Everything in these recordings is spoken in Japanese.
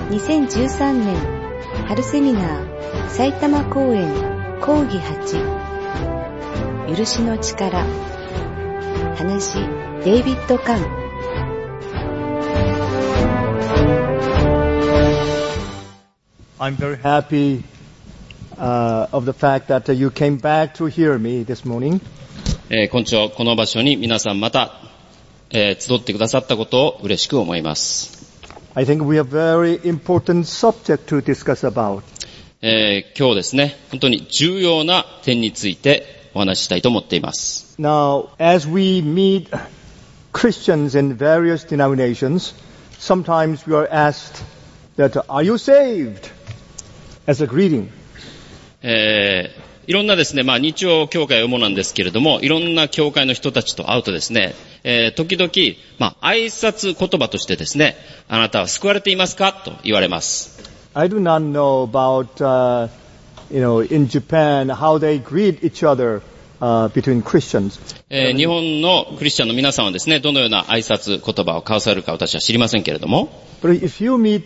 2013年春セミナー埼玉公演講義8許しの力話デイビッド・カン。 I'm very happy of the fact that you came back to hear me this morning. 今朝この場所に皆さんまた、集ってくださったことを嬉しく思います。 I think we have very important subject to discuss about. 今日ですね、本当に重要な点についてお話ししたいと思っています。 Now, as we meet Christians in various denominations, sometimes we are asked that, "Are you saved?" as a greeting. いろんなですね、日曜教会は主なんですけれども、いろんな教会の人たちと会うとですね、時々、挨拶言葉としてですね、あなたは救われていますかと言われます。 I do not know about, in Japan, how they greet each other, between Christians. 日本のクリスチャンの皆さんはですね、どのような挨拶言葉を交わされるか私は知りませんけれども。 But if you meet,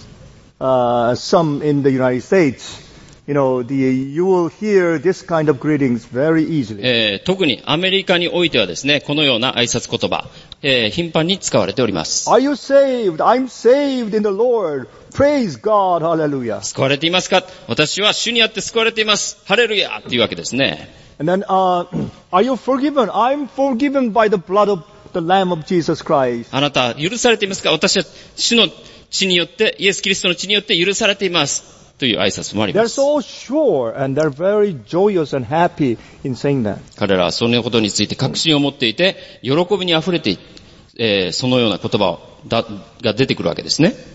some in the United States,you will hear this kind of greetings very easily. 特にアメリカにおいてはですね、このような挨拶言葉、頻繁に使われております。 Are you saved? I'm saved in the Lord. Praise God. Hallelujah. 救われていますか？私は主にあって救われています。ハレルヤっていうわけですね。 And then, are you forgiven? I'm forgiven by the blood of the Lamb of Jesus Christ. あなた許されていますか？私は主の血によって、イエス・キリストの血によって許されています。という挨拶もあります。 They're so sure and they're very joyous and happy in saying that. 彼らはそのことについて確信を持っていて、喜びにあふれて、そのような言葉が出てくるわけですね。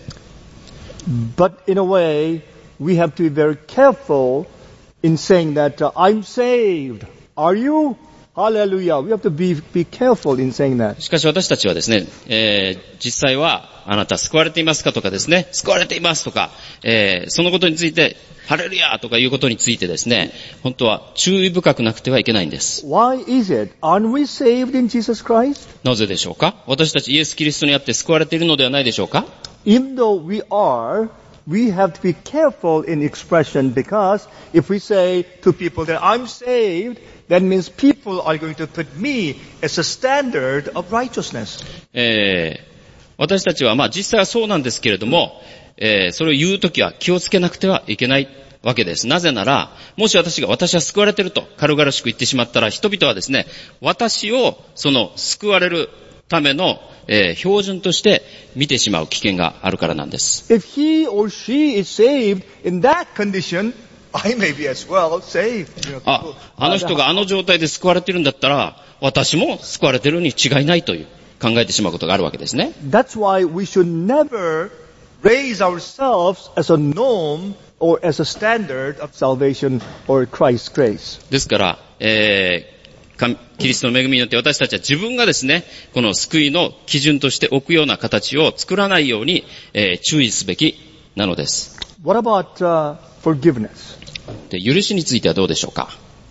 But in a way, we have to be very careful in saying that, I'm saved. Are you? Hallelujah. We have to be careful in saying that. しかし私たちはですね、実際はあなた救われていますかとかですね、救われていますとか、そのことについてハレルヤとかいうことについてですね、本当は注意深くなくてはいけないんです。 Why is it? Aren't we saved in Jesus Christ? なぜでしょうか？私たちイエス・キリストにあって救われているのではないでしょうか？ Even though we are, we have to be careful in expression because if we say to people that I'm saved, that means people are going to put me as a standard of righteousness. 私たちは実際はそうなんですけれども、それを言うときは気をつけなくてはいけないわけです。なぜなら、もし私は救われていると軽々しく言ってしまったら、人々はですね、私をその救われるための、標準として見てしまう危険があるからなんです。 If he or she is saved in that condition, I may be as well saved. あの人があの状態で救われているんだったら、私も救われているに違いないという考えてしまうことがあるわけですね。 That's why we should never raise ourselves as a norm or as a standard of salvation or Christ's grace. ですから、キリストの恵みによって私たちは自分がですね、この救いの基準として置くような形を作らないように、注意すべきなのです。 What about, forgiveness? で、許しについてはどうでしょうか？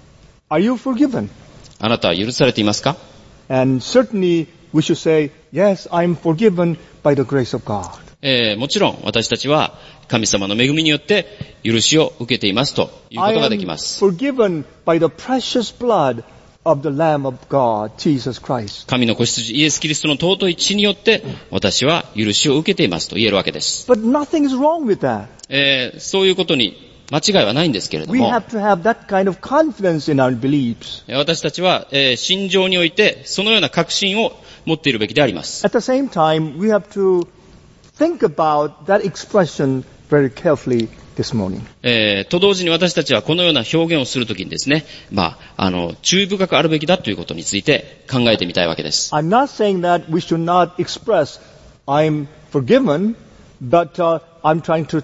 Are you forgiven? あなたは許されていますか？ And certainly we should say, yes, I'm forgiven by the grace of God. もちろん私たちは神様の恵みによって許しを受けていますということができます。 I am forgiven by the precious blood of the Lamb of God, Jesus Christ. 神の子羊イエス・キリストの尊い血によって私は許しを受けていますと言えるわけです。 But nothing is wrong with that. そういうことに間違いはないんですけれども、 We have to have that kind of confidence in our beliefs. 私たちは、信条においてそのような確信を持っているべきであります。 At the same time, we have to think about that expression very carefully this morning. と同時に私たちはこのような表現をするときにですね、注意深くあるべきだということについて考えてみたいわけです。 I'm not saying that we should not express, I'm forgiven, but I'm trying to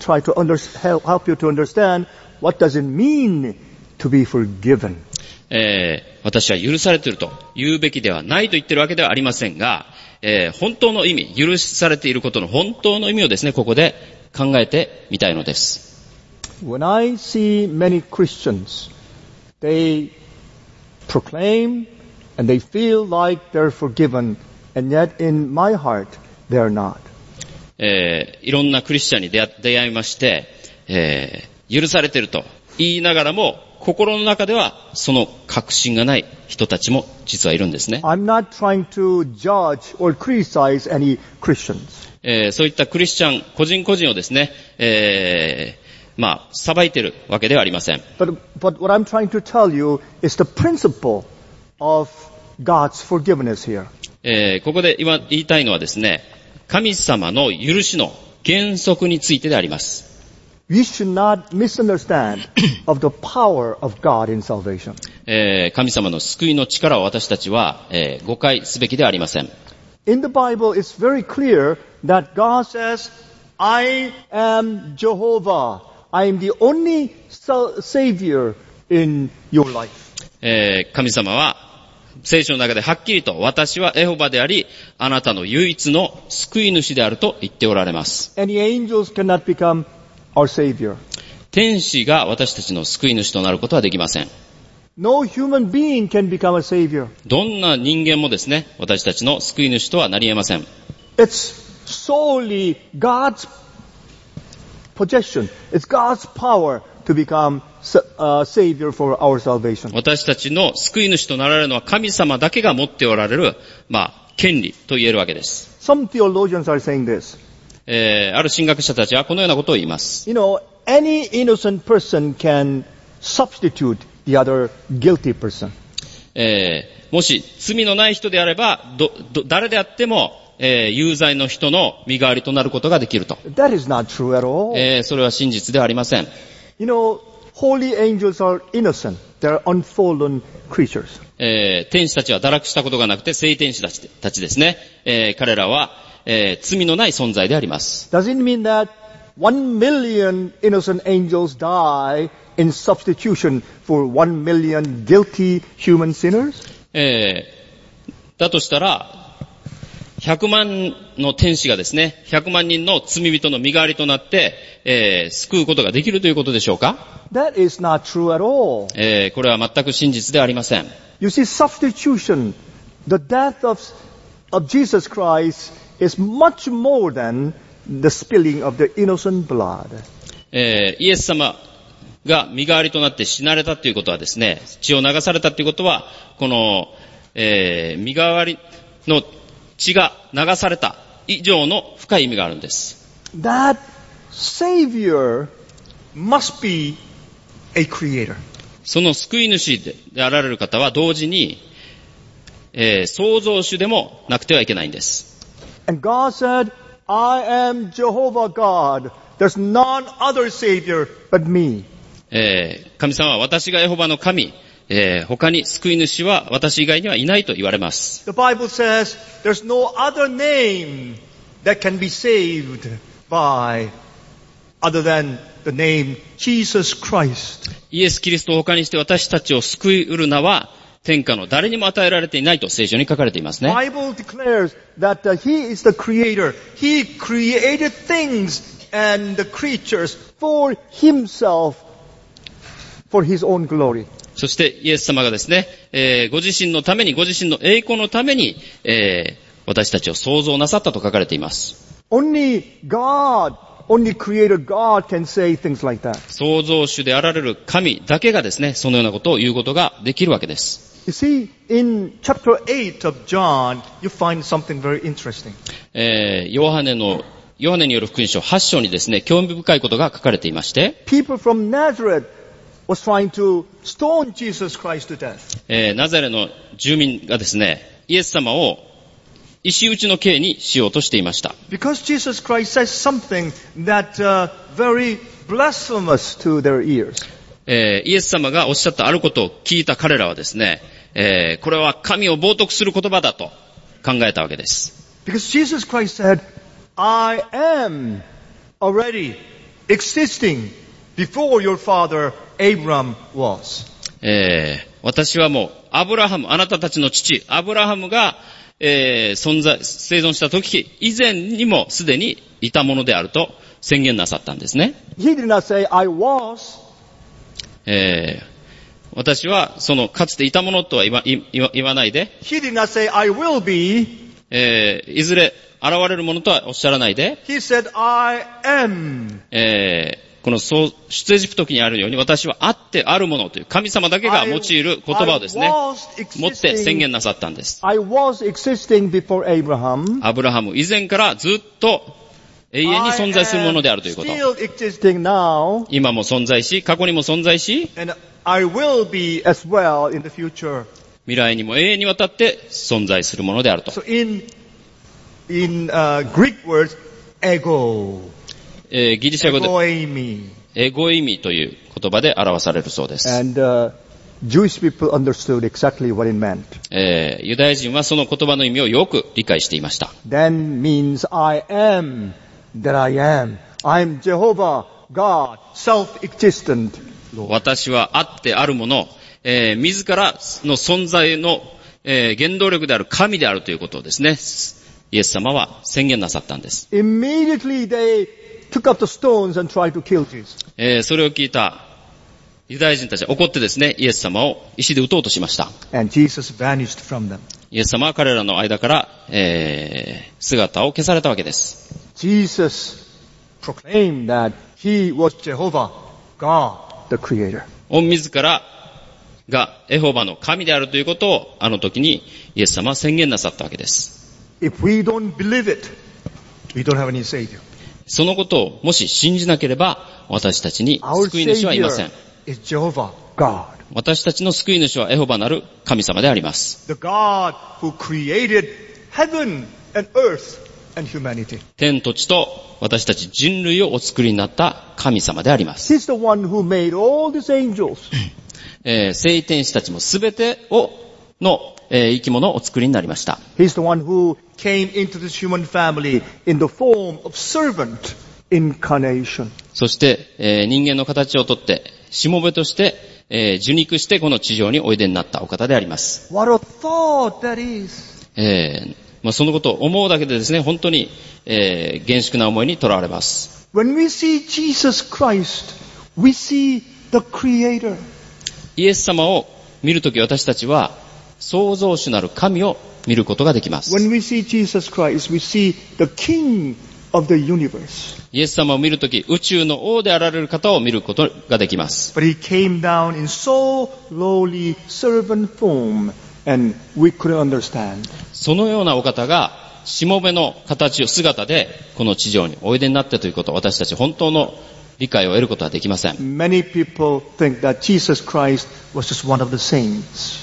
help you to understand what does it mean to be forgiven. 私は許されていると言うべきではないと言っているわけではありませんが、本当の意味、許されていることの本当の意味をですね、ここで考えてみたいのです。 When I see many Christians, they proclaim and they feel like they're forgiven, and yet in my heart, they are not. いろんなクリスチャンに出会いまして、許されていると言いながらも、心の中ではその確信がない人たちも実はいるんですね。 I'm not trying to judge or criticize any Christians. そういったクリスチャン個人個人をですね、裁いているわけではありません。 But what I'm trying to tell you is the principle of God's forgiveness here. ここで言いたいのはですね、神様の許しの原則についてであります。 We should not misunderstand of the power of God in salvation. 神様の救いの力を私たちは、誤解すべきではありません。 In the Bible, it's very clear that God says, I am Jehovah. I am the only Savior in your life. 神様は聖書の中ではっきりと、私はエホバであり、あなたの唯一の救い主であると言っておられます。 And the angels cannot become our Savior. 天使が私たちの救い主となることはできません。 No human being can become a Savior. どんな人間もですね、私たちの救い主とはなり得ません。 It's solely God's possession. It's God's power to become Savior for our salvation. 私たちの救い主となられるのは神様だけが持っておられる、権利と言えるわけです。 Some theologians are saying this. ある神学者たちはこのようなことを言います。 You know, any innocent person can substitute the other guilty person. もし罪のない人であれば、誰であっても、有罪の人の身代わりとなることができると。 That is not true at all. それは真実ではありません。 You know, holy angels are innocent. They are unfallen creatures. 天使たちは堕落したことがなくて聖天使たちですね。彼らは、罪のない存在であります。 Does it mean that 1 million innocent angels die in substitution for 1 million guilty human sinners? だとしたら、100万の天使がですね、100万人の罪人の身代わりとなって、救うことができるということでしょうか？ That is not true at all. これは全く真実ではありません。 You see, substitution, the death of Jesus Christ is much more than the spilling of the innocent blood. イエス様が身代わりとなって死なれたということはですね、血を流されたということは、この、身代わりの血が流された以上の深い意味があるんです。 That Savior must be a creator. その救い主であられる方は同時に、創造主でもなくてはいけないんです。 And God said, I am Jehovah God. There's none other Savior but me. 神様は私がエホバの神、他に救い主は私以外にはいないと言われます。 The Bible says there's no other name that can be saved by other than the name Jesus Christ. イエス・キリストを他にして私たちを救い得る名は天下の誰にも与えられていないと聖書に書かれていますね。 The Bible declares that He is the Creator. He created things and the creatures for Himself, for His own glory. そしてイエス様がですね、ご自身のために、ご自身の栄光のために、私たちを創造なさったと書かれています。 Only Creator God can say things like that. 創造主であられる神だけがですね、そのようなことを言うことができるわけです。 You see, in chapter 8 of John, you find something very interesting. ヨハネによる福音書8章にですね、興味深いことが書かれていまして、 People from Nazareth was trying to stone Jesus Christ to death. ナザレの住民がですね、イエス様を石打ちの刑にしようとしていました。 Because Jesus Christ says something that very blasphemous to their ears. イエス様がおっしゃったあることを聞いた彼らはですね、これは神を冒涜する言葉だと考えたわけです。 Because Jesus Christ said, I am already existing before your father Abraham was. 私はもうあなたたちの父アブラハムが、生存した時以前にもすでにいたものであると宣言なさったんですね。 He did not say, I was. 私はそのかつていたものとは言わないで、 He did not say, I will be. いずれ現れるものとはおっしゃらないで、 He said, I am. この出エジプト記にあるように、私はあってあるものという神様だけが用いる言葉をですね、持って宣言なさったんです。 I was existing before Abraham. アブラハム以前からずっと永遠に存在するものであるということ。 still existing now. 今も存在し、過去にも存在し、 And I will be as well in the future. 未来にも永遠にわたって存在するものであると。 So in Greek words, ego. ギリシャ語で Egoimi. エゴイミという言葉で表されるそうです。 And Jewish people understood exactly what it meant. ユダヤ人はその言葉の意味をよく理解していました。 Then means I am that I am. I'm Jehovah, God, self-existent. 私はあってあるもの、自らの存在の、原動力である神であるということをですね、イエス様は宣言なさったんです。 Immediately they took up the stones and tried to kill Jesus. それを聞いたユダヤ人たちは怒ってですね、イエス様を石で撃とうとしました。 And Jesus vanished from them. イエス様は彼らの間から、姿を消されたわけです。 Jesus proclaimed that he was Jehovah, God, the Creator. 御自らがエホバの神であるということをあの時にイエス様は宣言なさったわけです。 If we don't believe it, we don't have any Savior. そのことをもし信じなければ私たちに Our 救い主はいません。 Savior is Jehovah, God. 私たちの救い主はエホバなる神様であります。 The God who created heaven and earth and humanity. 天と地と私たち人類をお作りになった神様であります。 He's the one who made all these angels. 聖天使たちもすべての生き物をお作りになりました。 He's the one who came into this human family in the form of servant incarnation. そして、人間の形をとってしもべとして、受肉してこの地上においでになったお方であります。 What a thought that is. そのことを思うだけでですね、本当に、厳粛な思いにとらわれます。 When we see Jesus Christ, we see the Creator. イエス様を見るとき私たちは創造主なる神を見ることができます。 When we see Jesus Christ, we see the King of the universe. イエス様を見るとき宇宙の王であられる方を見ることができます。 But he came down in so lowly servant form, and we couldn't understand. そのようなお方がしもべの姿でこの地上においでになったということを私たち本当の理解を得ることはできません。 Many people think that Jesus Christ was just one of the saints.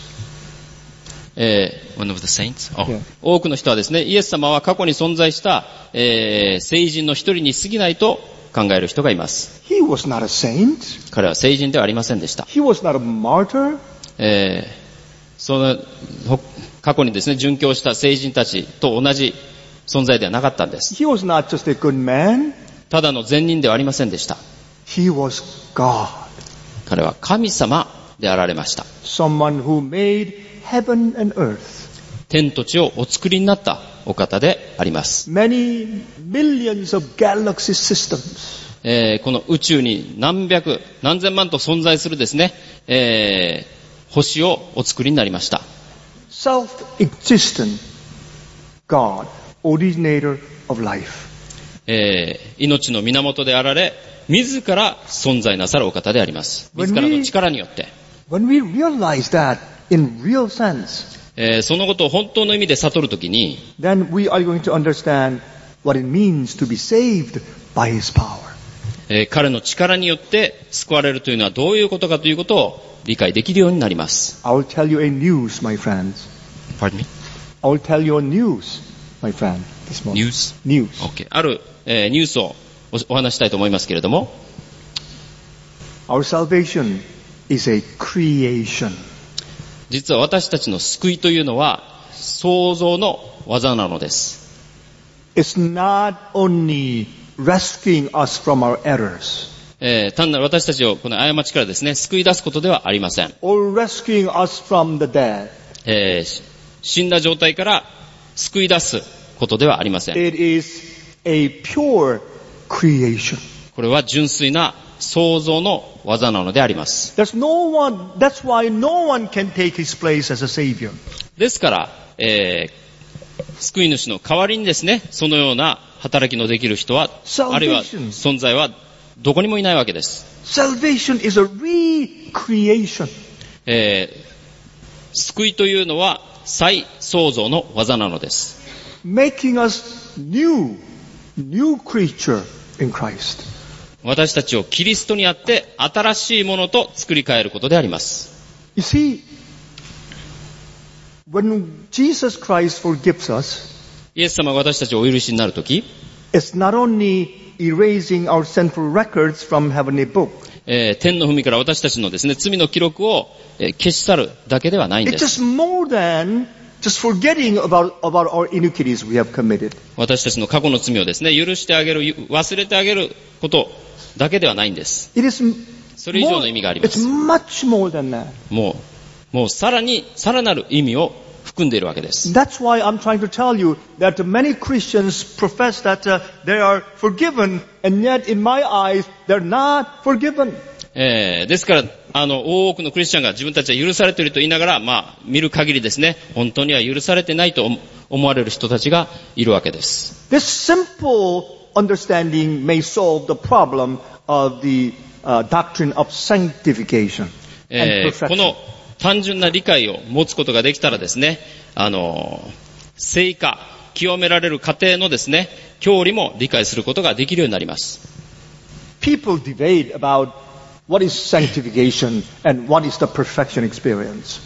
One of the saints? Yeah. 多くの人はですね、イエス様は過去に存在した、聖人の一人に過ぎないと考える人がいます。 He was not a saint. 彼は聖人ではありませんでした。 He was not a martyr. その過去にですね、殉教した聖人たちと同じ存在ではなかったんです。 He was not just a good man. ただの善人ではありませんでした。 He was God. 彼は神様であられました。 Someone who made heaven and earth. 天と地をお作りになったお方であります。 Many millions of galaxy systems. この宇宙に何百何千万と存在するですね、星をお作りになりました。 Self-existent God, originator of life. 命の源であられ、自ら存在なさるお方であります。自らの力によって。 When we realize that in real sense, そのことを本当の意味で悟るときに、 then we are going to understand what it means to be saved by His power. 彼の力によって救われるというのはどういうことかということを理解できるようになります。 I will tell you a news, my friends. Pardon me? I will tell you a news, my friend, this morning. ニュース News. OK。ある、ニュースをお話したいと思いますけれども、 Our salvation is a creation. 実は私たちの救いというのは創造の技なのです。 It's not only rescuing us from our errors, 単なる私たちをこの過ちからですね、救い出すことではありません。 or rescuing us from the dead. 死んだ状態から救い出すことではありません。 It is a pure creation. これは純粋な創造の技なのであります。 That's why no one can take his place as a savior. ですから、 救い主の代わりにですね、そのような働きのできる人は、あるいは存在はどこにもいないわけです。 Salvation is a recreation. 救いというのは再創造の技なのです。 Making us new creature in Christ. 私たちをキリストにあって新しいものと作り変えることであります。 You see, when Jesus Christ forgives us, イエス様が私たちをお許しになるとき、 it's not only erasing our sinful records from heavenly book. 天の文から私たちのですね、罪の記録を消し去るだけではないんで It's す。 just more than just forgetting about our iniquities we have committed. 私たちの過去の罪をですね、許してあげる、忘れてあげることだけではないんです。 It is それ以上の意味がありま it's す。 much more than that. もうさらなる意味を含んでいるわけです。 That's why I'm trying to tell you that many Christians profess that they are forgiven, and yet in my eyes they're not forgiven. ですから、多くのクリスチャンが自分たちは許されていると言いながら、見る限りですね、本当には許されてないと思われる人たちがいるわけです。 This simple understanding may solve the problem of the doctrine of sanctification and こ perfection. の単純な理解を持つことができたらですね、聖化、清められる過程のですね、教理も理解することができるようになります。 People debate about what is sanctification and what is the perfection experience.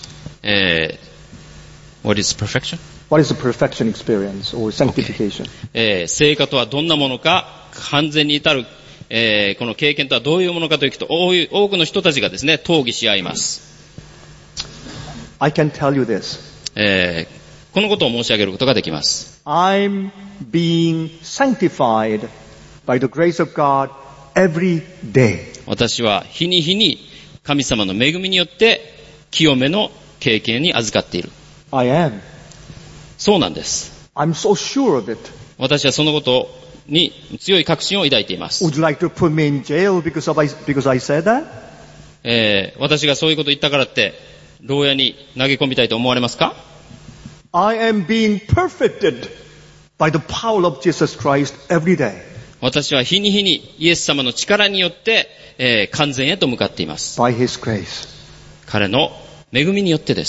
What is perfection? What is the perfection experience or sanctification? 聖化とはどんなものか、完全に至る、この経験とはどういうものかというと、多くの人たちがですね、討議し合います。 I can tell you this. このことを申し上げることができます。 I'm being sanctified by the grace of God every day. 私は日に日に神様の恵みによって清めの経験に預かっている。 I am. そうなんです。 I'm so sure of it. 私はそのことに強い確信を抱いています。 Would you like to put me in jail because I said that? 私がそういうことを言ったからって牢屋に投げ込みたいと思われますか？ I am being perfected by the power of Jesus Christ every day. 私は日に日にイエス様の力によって、完全へと向かっています。 By His grace. 彼の恵みによってです。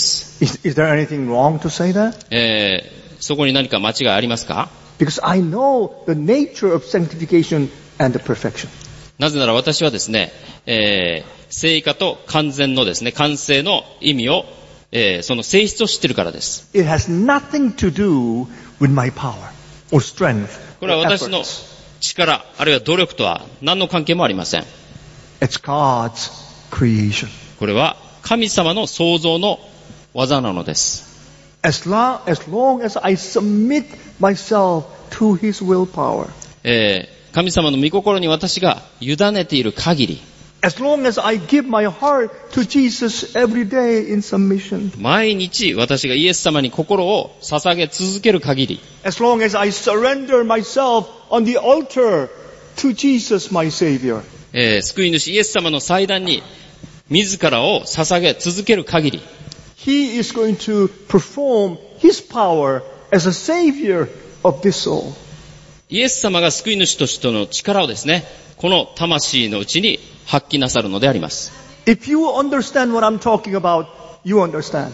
Is there anything wrong to say that? そこに何か間違いありますか？ Because I know the nature of sanctification and the perfection. なぜなら私はですね、聖化と完全のですね、完成の意味を、その性質を知っているからです。 It has nothing to do with my power or strength. これは or 私の efforts. 力、あるいは努力とは何の関係もありません。 It's God's creation. これは神様の創造の技なのです。 As long as I submit myself to His willpower. 神様の御心に私が委ねている限り、 As long as I give my heart to Jesus every day in submission. 毎日私がイエス様に心を捧げ続ける限り、 As long as I surrender myself on the altar to Jesus my Savior. 救い主イエス様の祭壇に自らを捧げ続ける限り、 He is going to perform His power as a Savior of this soul. イエス様が救い主としての力をですね、この魂のうちに発揮なさるのであります。 If you understand what I'm talking about, you understand.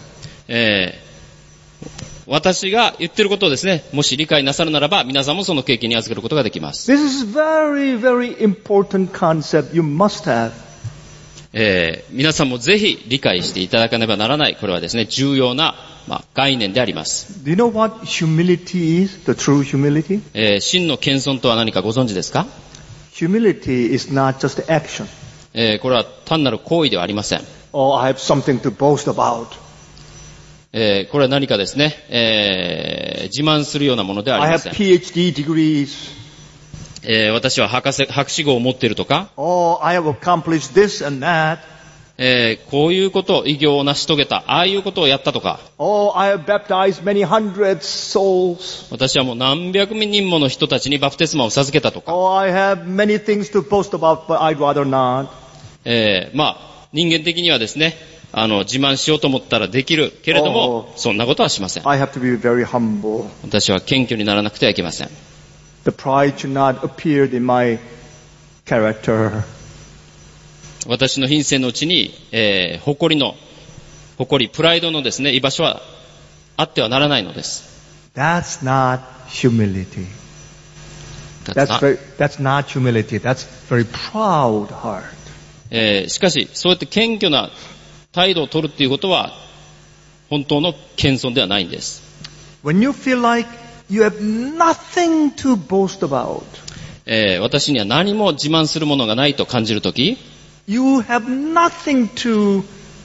私が言っていることをですね、もし理解なさるならば、皆さんもその経験に預けることができます。 This is very, very important concept you must have. 皆さんもぜひ理解していただかねばならない。これはですね、重要な、概念であります。 Do you know what humility is? The true humility? 真の謙遜とは何かご存知ですか？ Humility is not just action. これは単なる行為ではありません。 Oh, I have something to boast about. これは何かですね、自慢するようなものではあ I りま have せん。 PhD degrees. 私は博士号を持っているとか、 Oh, I have accomplished this and that. こういうことを偉業を成し遂げた、ああいうことをやったとか、 Oh, I have baptized many hundreds souls. 私はもう何百人もの人たちにバプテスマを授けたとか、 Oh, I have many things to boast about, but I'd rather not. 人間的にはですね、 自慢しようと思ったらできるけれども、そんなことはしません。 I have to be very humble. 私は謙虚にならなくてはいけません。 The pride should not appear in my character. 私の品性のうちに、誇り、プライドのですね、居場所はあってはならないのです。 That's not humility. That's not humility. That's very proud heart. しかし、そうやって謙虚な態度を取るっていうことは、本当の謙遜ではないんです。 When you feel like you have nothing to boast about, 私には何も自慢するものがないと感じるとき、 you have nothing to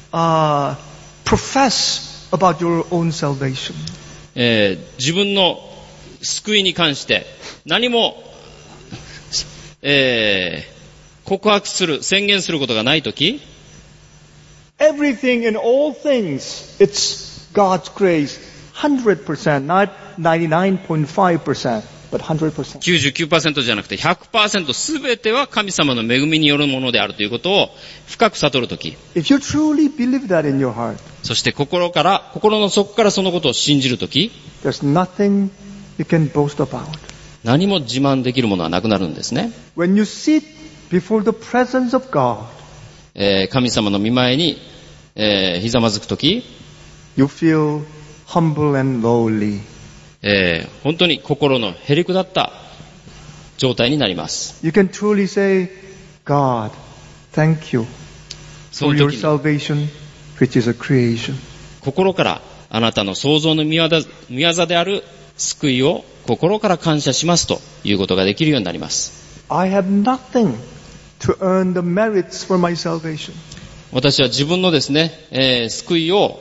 profess about your own salvation. 自分の救いに関して何も、告白する、宣言することがないとき、 Everything and all things, it's God's grace, 100%, not 99.5%, but 100%. 99% じゃなくて 100% すべては神様の恵みによるものであるということを深く悟るとき、 If you truly believe that in your heart, そして心の底からそのことを信じるとき、 there's nothing you can boast about. 何も自慢できるものはなくなるんですね。 When you sit before the presence of God, 神様の御前に、ひざまずくとき、 you feel humble and lowly. 本当に心のへりくだった状態になります。 You can truly say, God, thank you そ for の your 時に salvation, which is a creation. 心からあなたの創造の御業である救いを心から感謝しますということができるようになります。 I have nothing to earn the merits for my salvation. 私は自分のですね、救いを、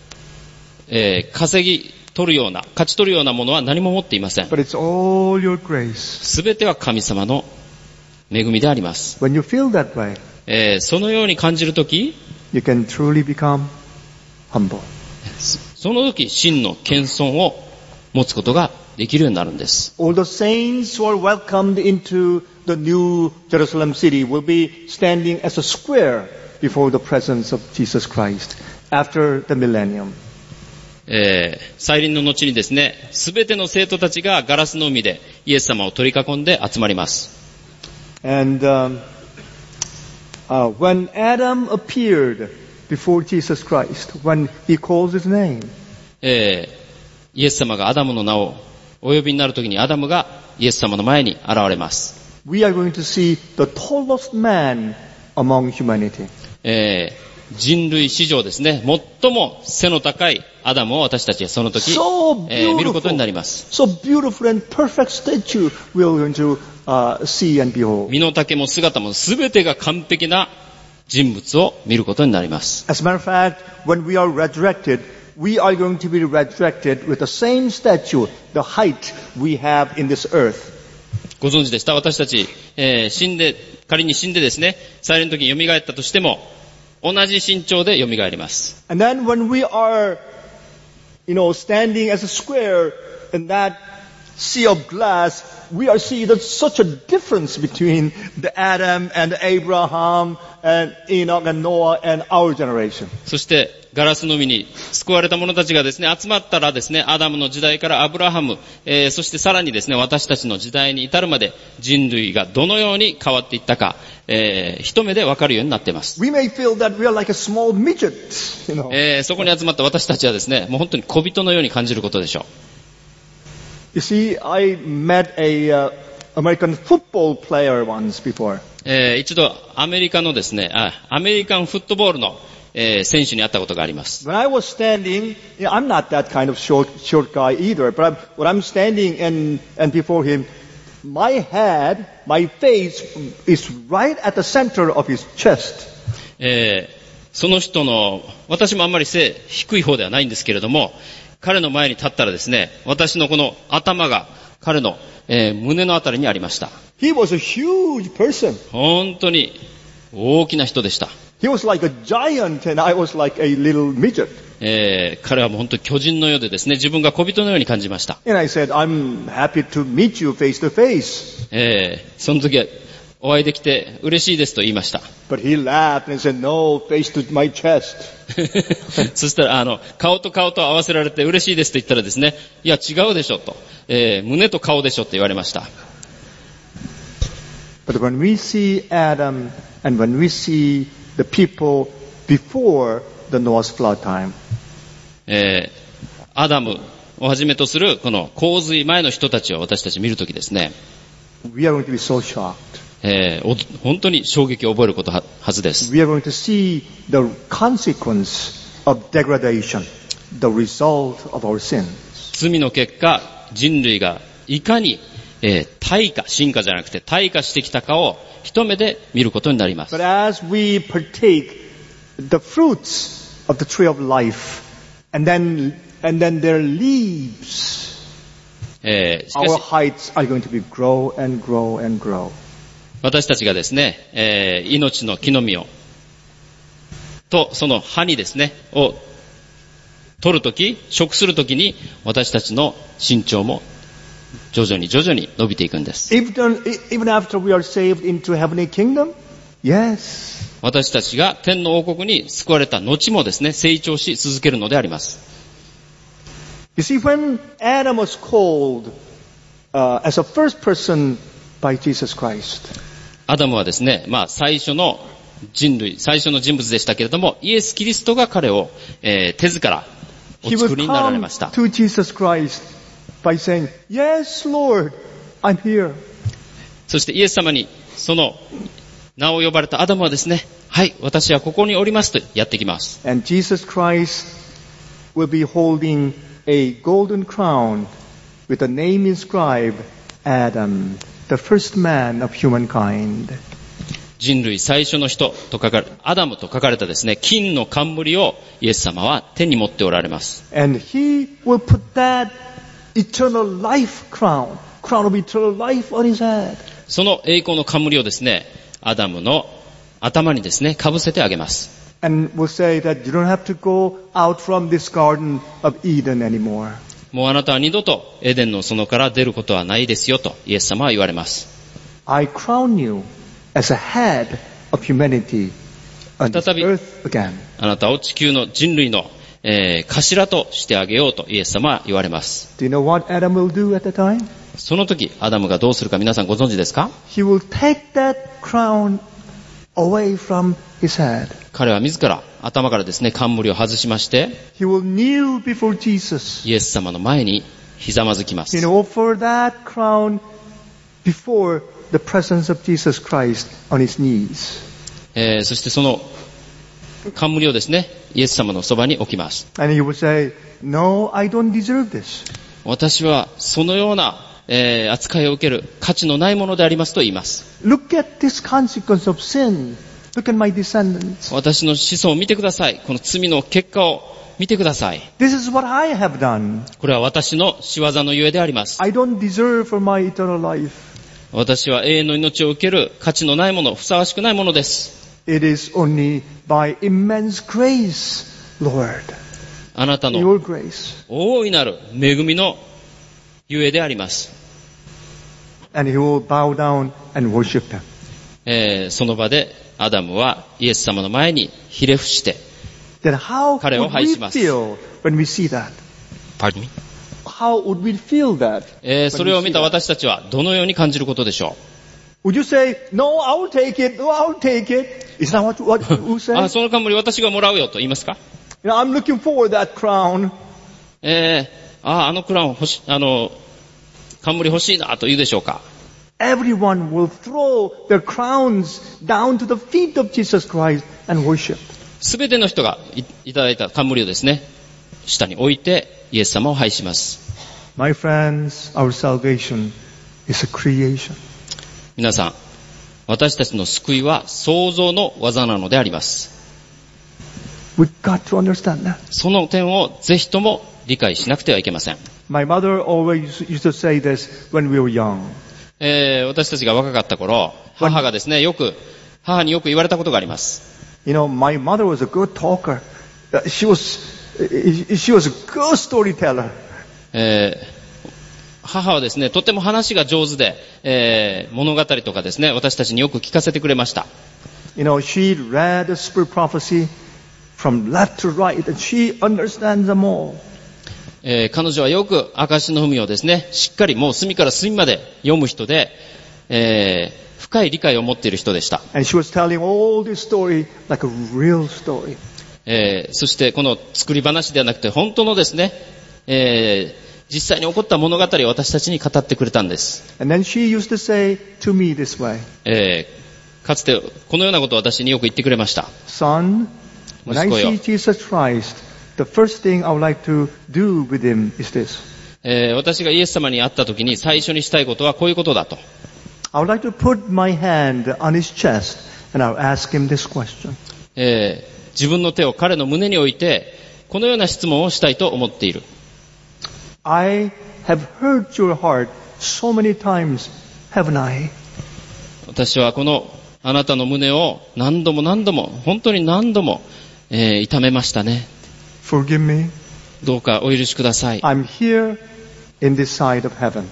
勝ち取るようなものは何も持っていません。 But it's all your grace. すべては神様の恵みであります。 When you feel that way, そのように感じるとき、 you can truly become humble. その時真の謙遜を持つことができるようになるんです。 All the saints who are welcomed into the new Jerusalem city will be standing as a square before the presence of Jesus Christ after the millennium. 再臨の後にですね、すべての生徒たちがガラスの海でイエス様を取り囲んで集まります。 And when Adam appeared before Jesus Christ, when he calls his name, イエス様がアダムの名をお呼びになるときにアダムがイエス様の前に現れます。 we are going to see the tallest man among humanity. 人類史上ですね、最も背の高いアダムを私たちはその時、見ることになります。 So beautiful and perfect statue we are going to see and behold. 身の丈も姿もすべてが完璧な人物を見ることになります。 As a matter of fact, when we are resurrected, we are going to be resurrected with the same statue, the height we have in this earth. ご存知でした？私たち、仮に死んでですね、再臨の時に蘇ったとしても、同じ身長で蘇ります。 And then when we are, standing as a square in that sea of glass, we are seeing there's such a difference between the Adam and Abraham and Enoch and Noah and our generation. そしてガラスの海に救われた者たちがですね、集まったらですね、アダムの時代からアブラハム、そしてさらにですね、私たちの時代に至るまで人類がどのように変わっていったか、一目でわかるようになっています。 We may feel that we are like a small midget, そこに集まった私たちはですね、もう本当に小人のように感じることでしょう。 You see, I met a American football player once before. 一度アメリカのですね、アメリカンフットボールの選手に会ったことがあります。 When I was standing, I'm not that kind of short guy either, but when I'm standing and before him, my head, my face is right at the center of his chest. その人の、私もあんまり背低い方ではないんですけれども、彼の前に立ったらですね、私のこの頭が彼の、胸のあたりにありました。 He was a huge person. 本当に大きな人でした。 He was like a giant and I was like a little midget. 彼はもう本当に巨人のようでですね、自分が小人のように感じました。 And I said, I'm happy to meet you face to face. その時はお会いできて嬉しいですと言いました。 But he laughed and said, no, face to my chest. そしたら、顔と顔と合わせられて嬉しいですと言ったらですね、いや違うでしょと、胸と顔でしょと言われました。 But when we see Adam and when we see the people before the Noah's flood time, アダムをはじめとするこの洪水前の人たちを私たち見るときですね、 we are going to be so shocked. 本当に衝撃を覚えることはずです。 We are going to see the consequence of degradation, the result of our sins. 罪の結果、人類がいかに、進化じゃなくて退化してきたかを一目で見ることになります。 But as we partake the fruits of the tree of life, and then their leaves, しか our し heights are going to be grow and grow and grow. 私たちがですね、命の木の実をとその葉にですねを取るとき、食するときに私たちの身長も徐々に伸びていくんです。 Even after we are saved into heavenly kingdom, yes. 私たちが天の王国に救われた後もですね、成長し続けるのであります。 You see, when Adam was called as a first person by Jesus Christ, アダムはですね、最初の人物でしたけれども、イエス・キリストが彼を、手ずからお he 作 would りになられ come ました。 to Jesus Christ by saying, Yes, Lord, I'm here. そしてイエス様にその名を呼ばれたアダムはですね、はい、私はここにおりますとやってきます。 And Jesus Christ will be holding a golden crown with a name inscribed, Adam, the first man of humankind. 人類最初の人と書かれ、アダムと書かれたですね、金の冠をイエス様は手に持っておられます。 And he will put that eternal life crown of eternal life on his head. その栄光の冠をですね、アダムの頭にですね、被せてあげます。 And will say that you don't have to go out from this garden of Eden anymore. もうあなたは二度とエデンの園から出ることはないですよとイエス様は言われます。 I crown you as a head of humanity on this 再び earth again. あなたを地球の人類の、頭としてあげようとイエス様は言われます。 Do you know what Adam will do at the time? その時アダムがどうするか皆さんご存知ですか？ He will take that crown away from his head. 彼は自ら頭からですね、冠を外しまして、 He will kneel before Jesus. イエス様の前にひざまずきます。 You know, offer that crown before the presence of Jesus Christ on his knees. そしてその冠をですね、イエス様のそばに置きます。 And he will say, No, I don't deserve this. 私はそのような、扱いを受ける価値のないものでありますと言います。 Look at this consequence of sin. Look at my descendants. 私の子孫を見てください。この罪の結果を見てください。 This is what I have done. これは私の仕業のゆえであります。 I don't deserve for my eternal life. 私は永遠の命を受ける価値のないもの、ふさわしくないものです。 It is only by immense grace, Lord. あなたの Your grace. 大いなる恵みのゆえであります。 And he will bow down and worship him. その場でアダムはイエス様の前にひれ伏して、 Then how 彼を would 拝 we します。 feel when we see that? Pardon me? How would we feel that? それを見た私たちはどのように感じることでしょ Would you say, No, I'll take it. No, I'll take it. Is that what you う？ say? その冠私がもらうよと言いますか？ You know, I'm looking for that crown. あのクラウン欲し、冠欲しいなと言うでしょうか？ Everyone will throw their crowns down to the feet of Jesus Christ and worship. すべての人が いただいた冠をですね、下に置いてイエス様を拝します。 My friends, our salvation is a creation. 皆さん、私たちの救いは創造の技なのであります。 We've got to understand that. その点をぜひとも理解しなくてはいけません。 My mother always used to say this when we were young. 私たちが若かった頃、母がですね、母によく言われたことがあります。 You know, my mother was a good talker. She was a good storyteller. 母はですね、とても話が上手で、物語とかですね、私たちによく聞かせてくれました。 You know, she read the spirit prophecy from left to right, and she understands them all. 彼女はよく証の文をですね、しっかりもう隅から隅まで読む人で、深い理解を持っている人でした。 And she was telling all this story like a real story. そしてこの作り話ではなくて本当のですね、実際に起こった物語を私たちに語ってくれたんです。 And then she used to say to me this way. かつてこのようなことを私によく言ってくれました。 Son, when I see Jesus Christ, the first thing I would like to do with him is this. 私がイエス様に会った時に最初にしたいことはこういうことだと。 I would like to put my hand on his chest and I would ask him this question. 自分の手を彼の胸に置いてこのような質問をしたいと思っている。 I have hurt your heart so many times, haven't I? 私はこのあなたの胸を何度も本当に何度も、痛めましたね。 Forgive me. どうかお許しください。 I'm here in this side of heaven.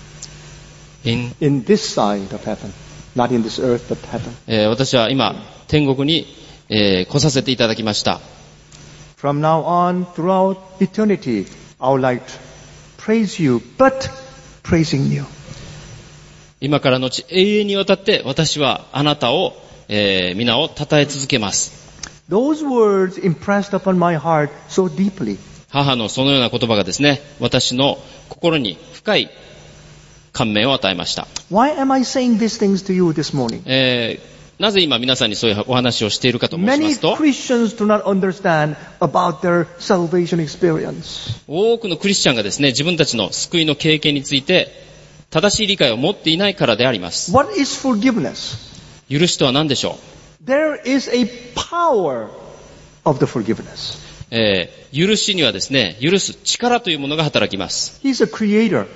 In this side of heaven. Not in this earth, but heaven. 私は今天国に、来させていただきました。 From now on, throughout eternity, I would like to praise you, but praising you. 今からのち永遠にわたって私はあなたを、皆を称え続けます。 Those words impressed upon my heart so deeply. 母のそのような言葉がですね、私の心に深い感銘を与えました。 Why am I saying these things to you this morning? なぜ今皆さんにそういうお話をしているかと申しますと、 Many Christians do not understand about their salvation experience. 多くのクリスチャンがですね、自分たちの救いの経験について正しい理解を持っていないからであります。 What is forgiveness? 許しとは何でしょう。 There is a power of the forgiveness. 許しにはですね、許す力というものが働きます。 He's a creator.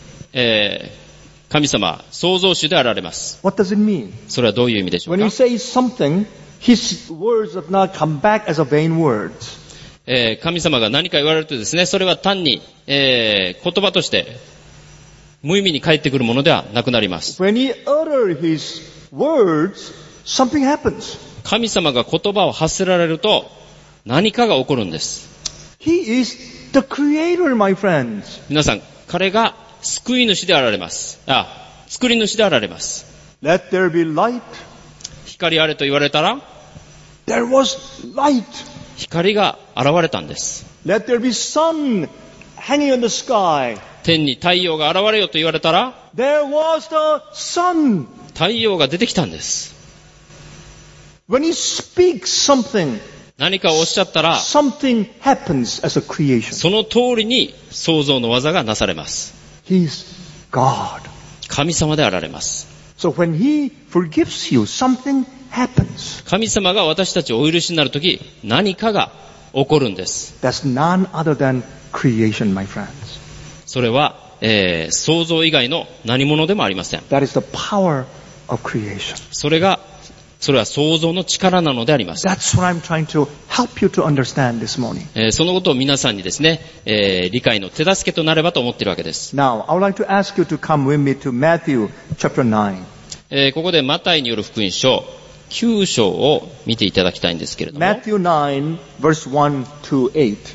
神様、創造主であられます。 What does it mean? それはどういう意味でしょう When か。 he says something, his words have not come back as a vain words. 神様が何か言われるとですね、それは単に、言葉として無意味に返ってくるものではなくなります。 When he utters his words, something happens. 神様が言葉を発せられると何かが起こるんです。 He is the creator, my friends. 皆さん、彼が救い主であられます。作り主であられます。 Let there be light. 光あれと言われたら、 There was light. 光が現れたんです。 Let there be sun hanging in the sky. 天に太陽が現れよと言われたら、 There was the sun. 太陽が出てきたんです。 When he speaks something, 何かをおっしゃったら、 something happens as a creation. その通りに創造の技がなされます。 He's God. 神様であられます。 So when he forgives you, something happens. 神様が私たちをお許しになるとき、何かが起こるんです。 That's none other than creation, my friends. それは、創造以外の何者でもありません。 That is the power of creation. それは創造の力なのであります。 That's what I'm trying to help you to understand this morning. そのことを皆さんにですね、理解の手助けとなればと思っているわけです。 Now, I would like to ask you to come with me to Matthew chapter 9. ここでマタイによる福音書9章を見ていただきたいんですけれども、 Matthew 9, verse 1 to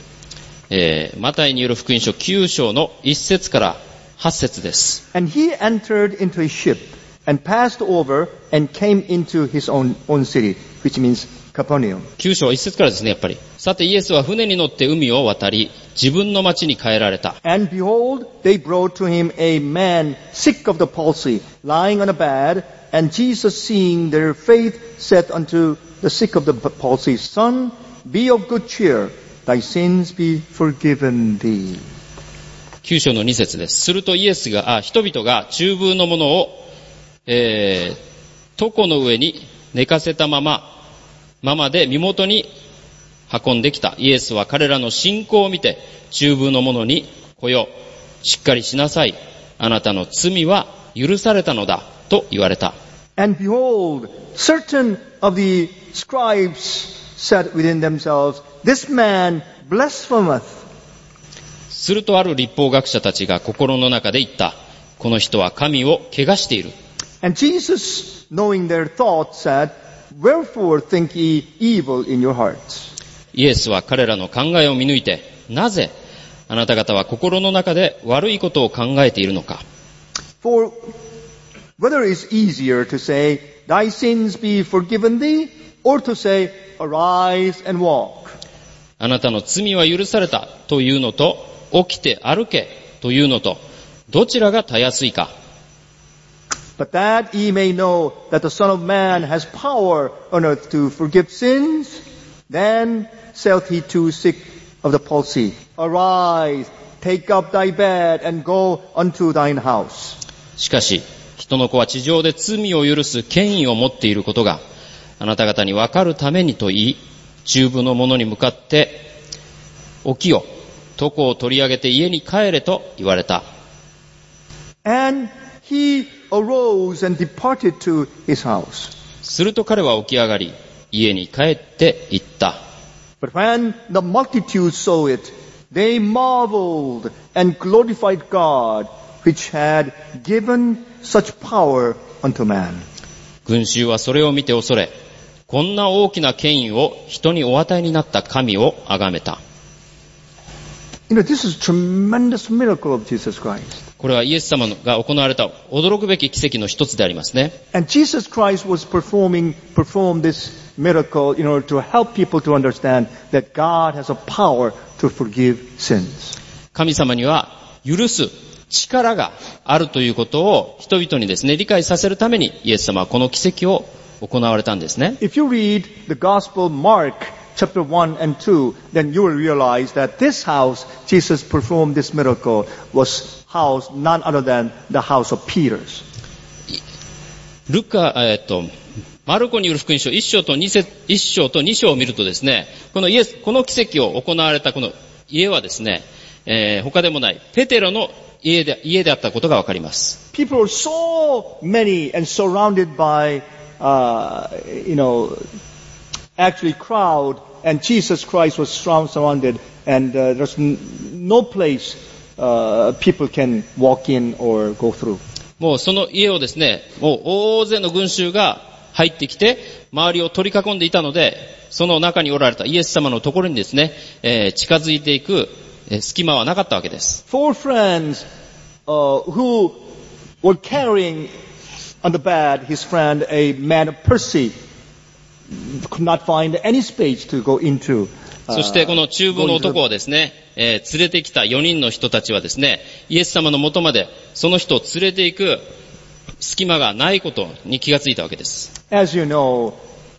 8. マタイによる福音書9章の1節から8節です。 And he entered into a ship and passed over and came into his own city, which means Capernaum. 9章1節からですね、やっぱり。さてイエスは船に乗って海を渡り、自分の町に帰られた。 And behold, they brought to him a man sick of the palsy, lying on a bed. And Jesus, seeing their faith, said unto the sick of the palsy, Son, be of good cheer, thy sins be forgiven thee. 9章の2節です。するとイエスが、人々が中風のものを、床の上に寝かせたままで身元に運んできた。イエスは彼らの信仰を見て、中風の者に、来よ、しっかりしなさい。あなたの罪は許されたのだ。と言われた。 And behold, certain of the scribes said within themselves, This man blasphemeth. するとある立法学者たちが心の中で言った。この人は神を汚している。 And Jesus, knowing their thoughts, said, Wherefore think ye evil in your hearts? イエスは彼らの考えを見抜いて、なぜあなた方は心の中で悪いことを考えているのか。 For whether it is easier to say, Thy sins be forgiven thee, or to say, Arise and walk. あなたの罪は許されたというのと、起きて歩けというのと、どちらがたやすいか。 But that ye may know that the Son of Man has power on earth to forgive sins, then saith he to sick of the palsy, Arise, take up thy bed, and go unto thine house. しかし、人の子は地上で罪を許す権威を持っていることが、あなた方にわかるためにと言い、中部の者に向かって、起きよ、床を取り上げて家に帰れと言われた。 And he arose and departed to his house. すると彼は起き上がり、家に帰って行った。 But when the multitude saw it, they marveled and glorified God, which had given such power unto man. 群衆はそれを見て恐れ、こんな大きな権威を人にお与えになった神を崇めた。 You know, this is a tremendous miracle of Jesus Christ. これはイエス様が行われた驚くべき奇跡の一つでありますね。 And Jesus Christ was performed this miracle in order to help people to understand that God has a power to forgive sins. 神様には許す力があるということを人々にですね、理解させるためにイエス様はこの奇跡を行われたんですね。 If you read the Gospel Mark chapter 1 and 2, then you will realize that this house Jesus performed this miracle was house none other than the house of Peter's. マルコによる福音書1章と2章を見るとですね、この奇跡を行われたこの家はですね、他でもないペテロの家であったことがわかります。 People were so many and surrounded by, actually crowd, and Jesus Christ was surrounded, and there's no place people can walk in or go through. もうその家をですね、もう大勢の群衆が入ってきて、周りを取り囲んでいたので、その中におられたイエス様のところにですね、近づいていく隙間はなかったわけです。 Four friends who were carrying on the bed his friend, a man of Percy, could not find any space to go into. そしてこの中部の男をですね、連れてきた4人の人たちはですね、イエス様の元までその人を連れて行く隙間がないことに気がついたわけです。 As you know,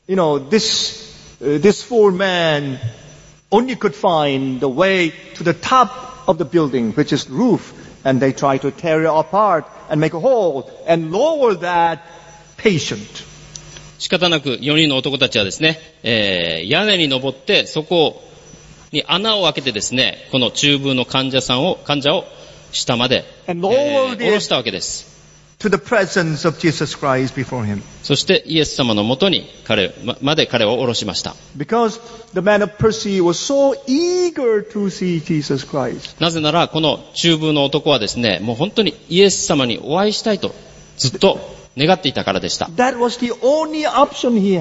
this four men only could find the way to the top of the building, which is roof, and they try to tear it apart and make a hole and lower that patient. 仕方なく4人の男たちはですね、屋根に登ってそこに穴を開けてですね、この中部の患者を下まで、下ろしたわけです。 To the presence of Jesus Christ before him. そしてイエス様のもとに彼を下ろしました。 Because the man of Percy was so eager to see Jesus Christ. なぜならこの中部の男はですね、もう本当にイエス様にお会いしたいとずっと願っていたからでした。 That was the only option he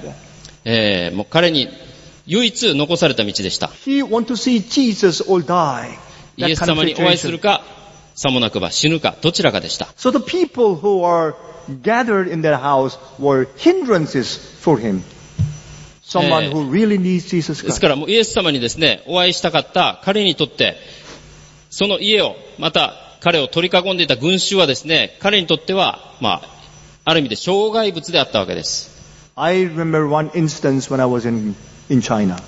had. もう彼に唯一残された道でした。 He wanted to see Jesus or die. イエス様にお会いするか、さもなくば死ぬか、どちらかでした。 So the people who are gathered in that house were hindrances for him. Someone who really needs Jesus Christ. ですからもうイエス様にですね、お会いしたかった彼にとって、その家を、また彼を取り囲んでいた群衆はですね、彼にとっては、ある意味で障害物であったわけです。 I remember one instance when I was in China.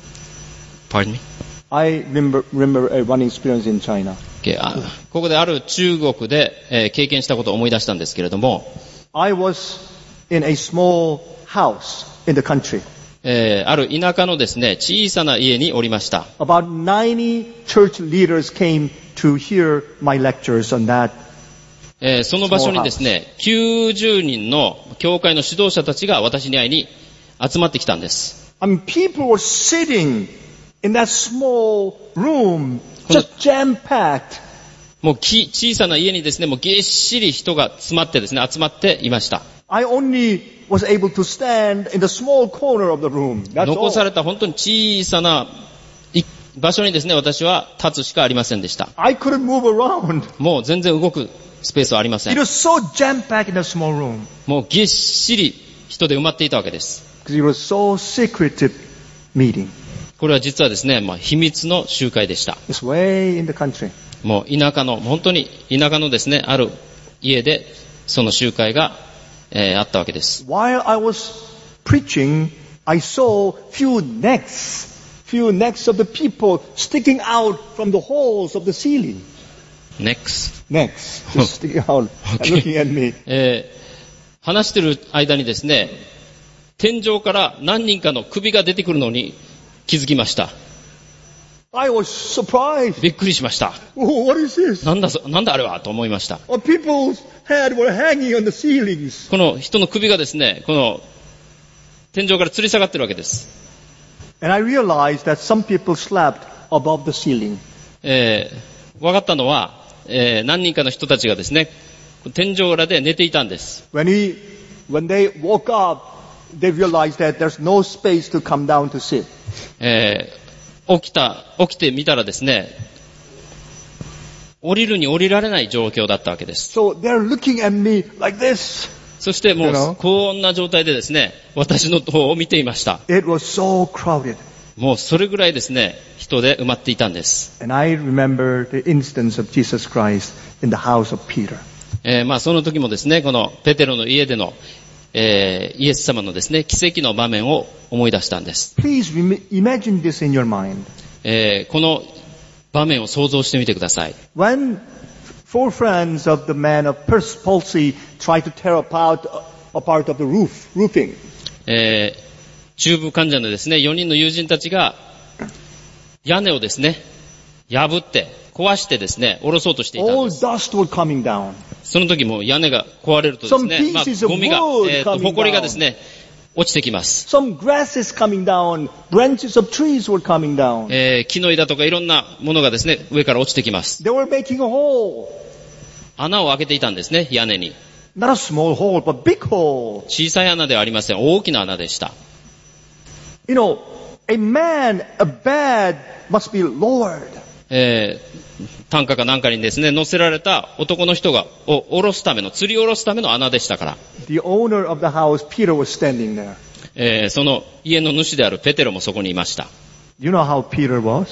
Pardon me? I remember one experience in China. ここである中国で、経験したことを思い出したんですけれども、 I was in a small house in the country. ある田舎のですね、小さな家におりました。 About 90 church leaders came to hear my lectures on that. その場所にですね、90人の教会の指導者たちが私に会いに集まってきたんです。 People were sitting in that small room just jam-packed. もう小さな家にですね、もうぎっしり人が詰まってですね、集まっていました。 I only was able to stand in the small corner of the room. That's 残さ all. れた本当に小さな場所にですね、私は立つしかありませんでした。 I couldn't move around. もう全然動くスペースはありませ It ん。 was so jam-packed in a small room. もうぎっしり人で埋まっていたわけです。 Because it was so secretive meeting. これは実はですね、秘密の集会でした。 It's way in the country. もう田舎の、本当に田舎のですね、ある家でその集会が、あったわけです。 While I was preaching, I saw few necks of the people sticking out from the holes of the ceiling. Next. Necks just sticking out and looking at me. 話してる間にですね、天井から何人かの首が出てくるのに気づきました。 I was surprised. びっくりしました。 Oh, what is this? なんだあれはと思いました。 People's head were hanging on the ceilings. この人の首がですね、この天井から吊り下がってるわけです。 And I realized that some people slept above the ceiling. 分かったのは、何人かの人たちがですね、天井裏で寝ていたんです。 When they woke up, they realized that there's no space to come down to sit. 起きてみたらですね、降りるに降りられない状況だったわけです。 So they're looking at me like this. そしてもうこんな状態でですね、私の方を見ていました。 It was so crowded. もうそれぐらいですね、人で埋まっていたんです。 And I remember the instance of Jesus Christ in the house of Peter. その時もですね、このペテロの家での、イエス様のですね、奇跡の場面を思い出したんです。 Please imagine this in your mind. この場面を想像してみてください。 When 4 friends of the man of palsy tried to tear apart a part of the roofing. 中部患者のですね、4人の友人たちが屋根をですね、破って壊してですね、下ろそうとしていたん All です。 dust were coming down. その時も屋根が壊れるとですね、 Some pieces of ゴミが、 wood coming down. 埃がですね、落ちてきます。 Some grasses coming down. Branches of trees were coming down. 木の枝とかいろんなものがですね、上から落ちてきます。 They were making a hole. 穴を開けていたんですね、屋根に。 Not a small hole, but big hole. 小さい穴ではありません。大きな穴でした。 You know, a bed must be lowered. 担架かなんかにですね、乗せられた男の人が、吊り下ろすための穴でしたから。 The owner of the house, Peter, was standing there. その家の主であるペテロもそこにいました。 You know how Peter was?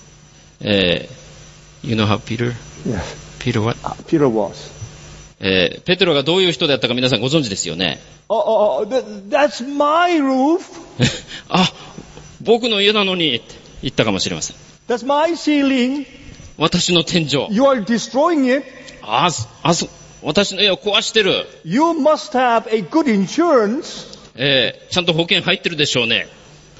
You know how Peter? Yes. Peter what? Peter was. ペテロがどういう人であったか皆さんご存知ですよね。 That's my roof. あ、僕の家なのにって言ったかもしれません。 That's my ceiling. 私の天井。 You are destroying it. 私の家を壊してる。 You must have a good insurance. ちゃんと保険入ってるでしょうね。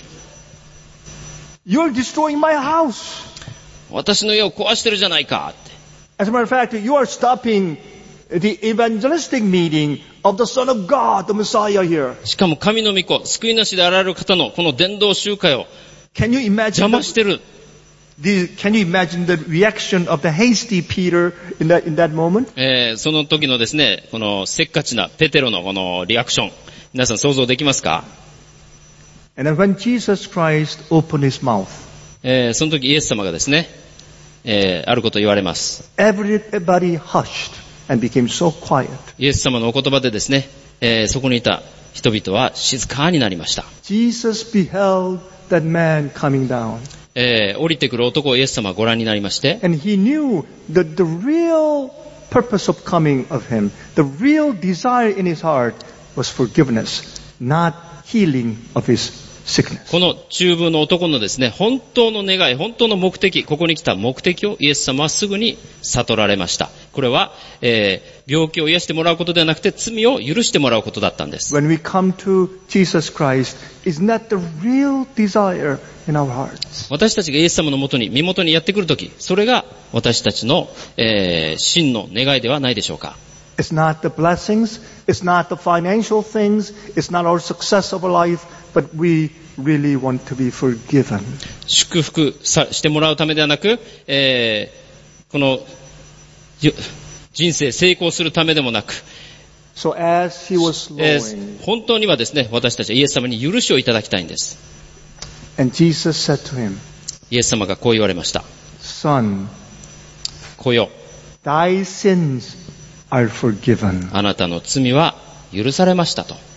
You're destroying my house. 私の家を壊してるじゃないかって。 As a matter of fact, you are stopping the evangelistic meeting of the Son of God, the Messiah here. しかも神の御子、救い主であられる方のこの伝道集会を Can you 邪 imagine 魔してる。 can you imagine the reaction of the hasty Peter in that moment? その時のですね、このせっかちなペテロのこのリアクション。皆さん想像できますか？ And then when Jesus Christ opened his mouth, その時イエス様がですね、あることを言われます。 everybody hushed and became so quiet. イエス様のお言葉でですね、そこにいた人々は静かになりました。 Jesus beheld that man coming down. 降りてくる男をイエス様はご覧になりまして、 And he knew that the real purpose of coming of him, the real desire in his heart was forgiveness, not healing of his sickness. この中部の男のですね、本当の願い、本当の目的、ここに来た目的をイエス様はすぐに悟られました。これは、病気を癒してもらうことではなくて罪を許してもらうことだったんです。 When we come to Jesus Christ, is not the real desire in our hearts. 私たちがイエス様の身元にやってくるとき、それが私たちの、真の願いではないでしょうか。 It's not the blessings, it's not the financial things, it's not our success of our life, but we really want to be forgiven. 祝福してもらうためではなく、この人生成功するためでもなく、 So as he was slowing, 本当にはですね、私たちはイエス様に許しをいただきたいんです。 and Jesus said to him, イエス様がこう言われました。 Son, 子よ、 thy sins are forgiven. あなたの罪は許されましたと。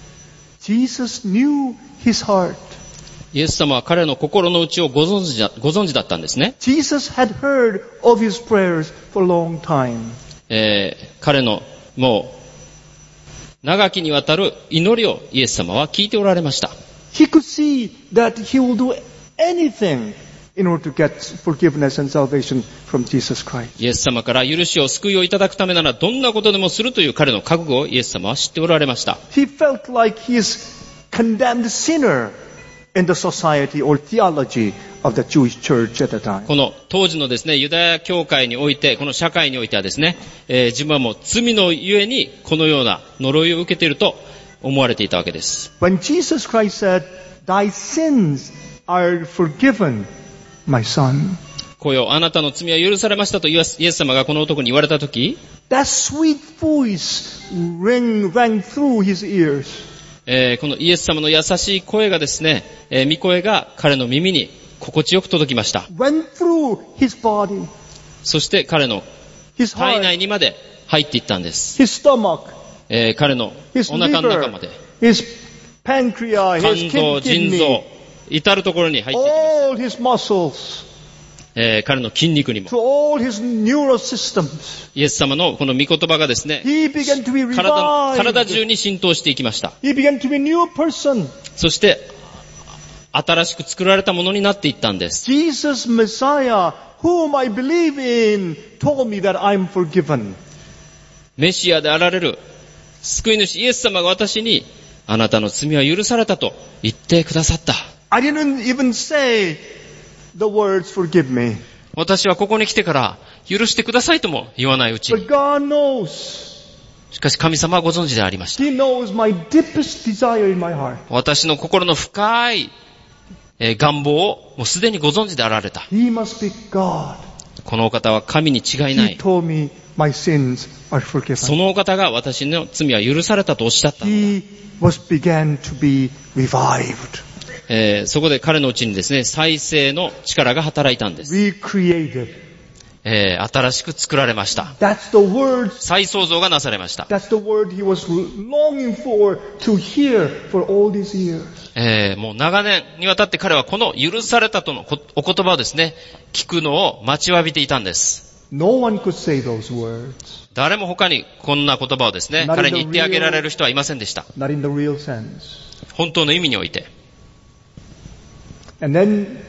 Jesus knew his heart. イエス様は彼の心の内をご存知だったんですね。 Jesus had heard of his prayers for a long time. 彼のもう長きにわたる祈りをイエス様は聞いておられました。 He could see that he will do anything in order to get forgiveness and salvation from Jesus Christ. イエス様から許しを救いをいただくためならどんなことでもするという彼の覚悟をイエス様は知っておられました。 He felt like he is condemned sinner in the society or theology of the Jewish church at the time. この当時のですね、ユダヤ教会において、この社会においてはですね、自分はもう罪のゆえにこのような呪いを受けていると思われていたわけです。 When Jesus Christ said, Thy sins are forgiven, my son. 子よ、あなたの罪は許されましたとイエス様がこの男に言われたとき、 That sweet voice rang through his ears. このイエス様の優しい声がですね、御声が彼の耳に心地よく届きました。 Went through his body, そして彼の his 体 heart, 内にまで入っていったんです。 his stomach, 彼の his お腹の中ま liver, で、 his pancreas, 肝 his 臓、腎 kidney, 臓、至るところに入っていきまし all his muscles, た。彼の筋肉にも。 to all his neural systems. イエス様のこの御言葉がですね、 He began to be 体 revived. 中に浸透していきました。 He began to be a new person. そして、新しく作られたものになっていったんです。 Jesus Messiah, whom I believe in, told me that I'm forgiven. メシアであられる救い主イエス様が私に、あなたの罪は許されたと言ってくださった。 I didn't even say the words forgive me. 私はここに来てから許してくださいとも言わないうち But に。 God knows. しかし神様はご存知でありました。 He knows my deepest desire in my heart. 私の心の深い願望をもうすでにご存知であられた。 He must be God. このお方は神に違いな He い。 told me my sins are そ forgiven. のお方が私の罪は許されたとおっしゃったのだ。 He began to be revived. そこで彼のうちにですね、再生の力が働いたんです。 Recreated. 新しく作られました。 That's the word. 再創造がなされました。 That's the word he was longing for to hear for all these years. もう長年にわたって彼はこの許されたとのお言葉をですね、聞くのを待ちわびていたんです。 No one could say those words. 誰も他にこんな言葉をですね、彼に言ってあげられる人はいませんでした。 Not in the real sense. 本当の意味において。 And then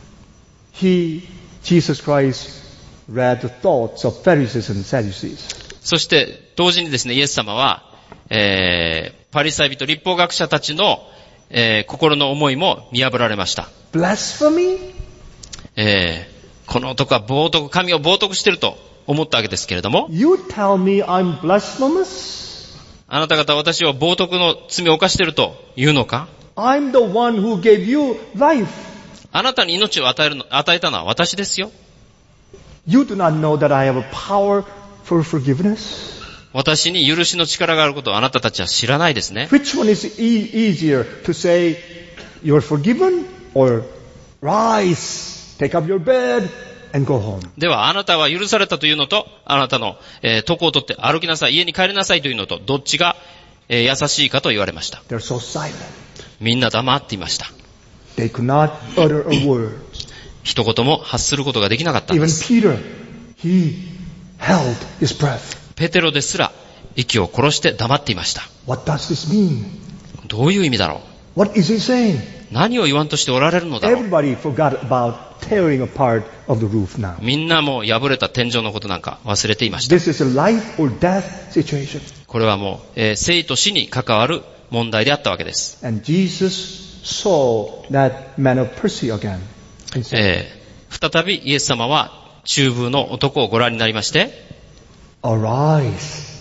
Jesus Christ, read the thoughts of Pharisees and Sadducees. そして同時にですね、イエス様は、パリサイ人律法学者たちの、心の思いも見破られました。 Blasphemy? この男は神を冒涜していると思ったわけですけれども、 You tell me I'm blasphemous? あなた方は私を冒涜の罪を犯していると言うのか？ I'm the one who gave you life. あなたに命を与えたのは私ですよ。 You do not know that I have a power for forgiveness? 私に許しの力があることをあなたたちは知らないですね。 Which one is easier to say, you're forgiven, or rise, take up your bed, and go home? ではあなたは許されたというのと、あなたの、床を取って歩きなさい、家に帰りなさいというのと、どっちが、優しいかと言われました。 They're so silent. みんな黙っていました。 They could not utter a word. 一言も発することができなかったんで Even す。 Peter, he held his breath. ペテロですら息を殺して黙っていました。 What does this mean? どういう意味だろう？ What is he saying? 何を言わんとしておられるのだろう？ Everybody forgot about tearing apart of the roof now. みんなもう破れた天井のことなんか忘れていました。 This is a life or death situation. これはもう、生と死に関わる問題であったわけです。 And Jesus saw that man of Persia again. And said, 再びイエス様は中風の男をご覧になりまして、 Arise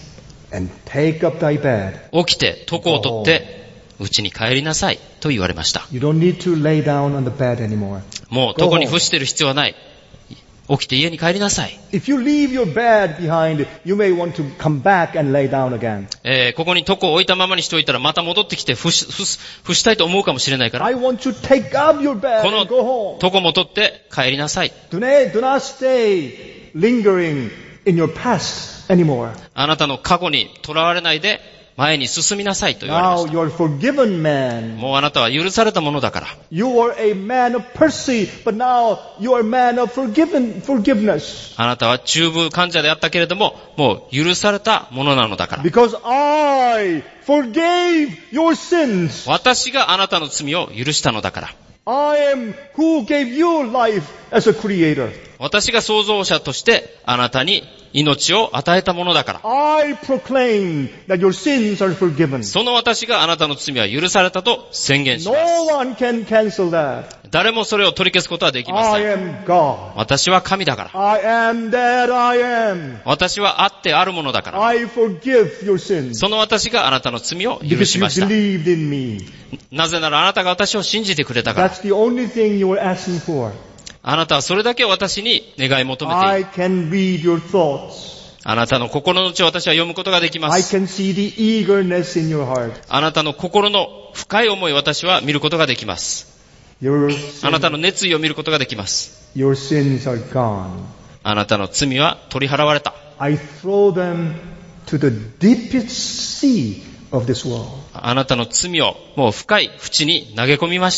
and take up thy bed. 起きて床を取って家に帰りなさいと言われました。 You don't need to lay down on the bed anymore. もう床に伏してる必要はない。起きて家に帰りなさい。 If you leave your bed behind, you may want to come back and lay down again. ここに床を置いたままにしておいたらまた戻ってきて伏したいと思うかもしれないから、 I want you to take up your bed こ and の go home. 床も取って帰りなさい。 Do not stay lingering in your past anymore. あなたの過去にとらわれないで前に進みなさいと言われま Now した。 you're a forgiven man. もうあなたは許されたものだから。 You are a man of mercy, but now you are a man of forgiveness. あなたは中部患者であったけれども、もう許されたものなのだから。 Because I forgave your sins. 私があなたの罪を許したのだから。 I am who gave you life as a creator. 私が創造者としてあなたに命を与えたものだから。 I proclaim that your sins are forgiven. その私があなたの罪は許されたと宣言しま No す。 one can cancel that. 誰もそれを取り消すことはできま I せん。 am God. 私は神だから。 I am that I am. 私はあってあるものだから。 I forgive your sins その私があなたの罪を許 because し you ました。 believed in me. なぜならあなたが私を信じてくれたから。 That's the only thing you are asking for. あなたはそれだけ私に願い求めてい I る。 can read your thoughts. あなたの心の内を私は読むことができま I す。 can see the eagerness in your heart. あなたの心の深い思いを私は見ることができます。 Your あなたの熱意を見ることができます。 sins are gone. あなたの罪は取り払われた。 I throw them to the deepest sea of this world. あなたの罪をもう深い淵に投げ込みました。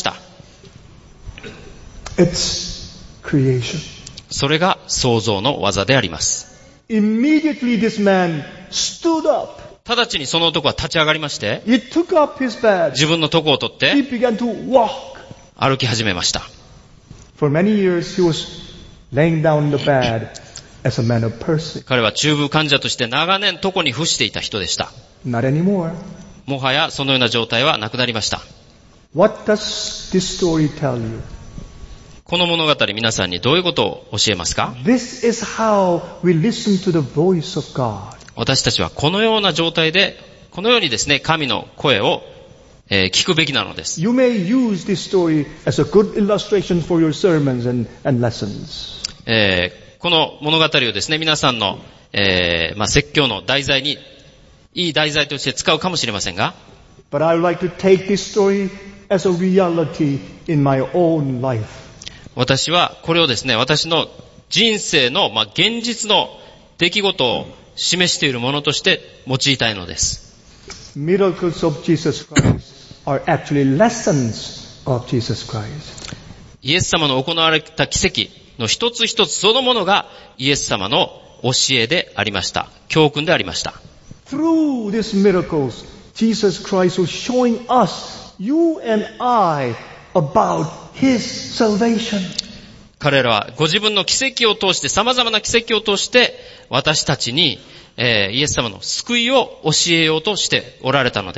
It's creation. それが創造の技であります。 Immediately this man stood up. 直ちにその男は立ち上がりまして、 He took up his bed. 自分の床を取っ He て began to walk. 歩き始めました。 For many years he was laying down the bed as a man of mercy. 彼は中部患者として長年床に伏していた人でした。 Not anymore. もはやそのような状態はなくなりました。 What does this story tell you? この物語皆さんにどういうことを教えますか？ This is how we listen to the voice of God. 私たちはこのような状態で、このようにですね、神の声を、聞くべきなのです。 You may use this story as a good illustration for your sermons and lessons. この物語をですね、皆さんの、説教の題材に、いい題材として使うかもしれませんが、 But I would like to take this story as a reality in my own life. 私はこれをですね、私の人生の、現実の出来事を示しているものとして用いたいのです。 Miracles of Jesus Christ are actually lessons of Jesus Christ. イエス様の行われた奇跡の一つ一つそのものがイエス様の教えでありました。教訓でありました。 Through these miracles, Jesus Christ was showing us, you and I, about His salvation. 彼らはご自分の奇跡を通して、様々な奇跡を通して、私たちに、イエス様の救いを教えようとしておられたのです。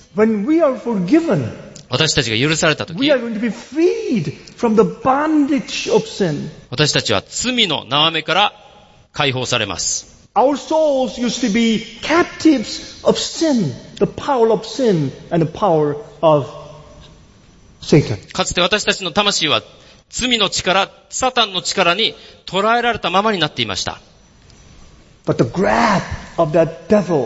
When we are forgiven, 私たちが許されたとき、 we are going to be freed from the bondage of sin. 私たちは罪の縄目から解放されます。 Our souls used to be captives of sin, the power of sin and the power of Satan. かつて私たちの魂は罪の力、サタンの力に捉えられたままになっていました。 But the grab of that devil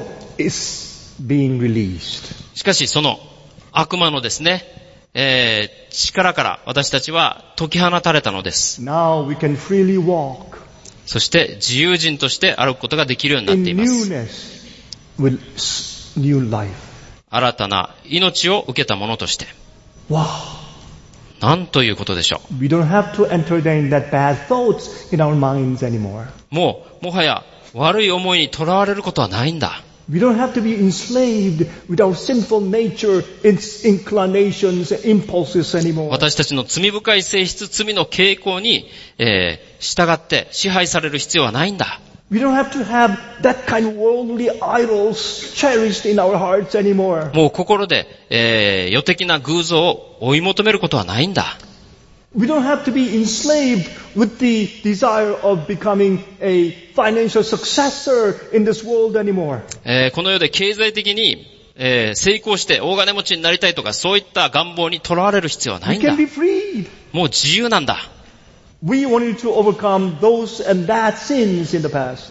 is being released. しかしその悪魔のですね、力から私たちは解き放たれたのです。 Now we can freely walk そして自由人として歩くことができるようになってい in ます。 newness with new life. 新たな命を受けたものとして。 Wow. なんということでしょ We don't have to entertain that bad thoughts in our minds anymore. う。もはや悪い思いにとらわれることはないんだ。 We don't have to be enslaved with our sinful nature, its inclinations and impulses anymore. 私たちの罪深い性質、罪の傾向に、従って支配される必要はないんだ。 We don't have to have that kind of worldly idols cherished in our hearts anymore. もう心で、世的な偶像を追い求めることはないんだ。 We don't have to be enslaved with the desire of becoming a financial successor in this world anymore. この世で経済的に、成功して大金持ちになりたいとかそういった願望にとらわれる必要はないん We だ。 can be freed. もう自由なんだ。 We wanted to overcome those and that sins in the past.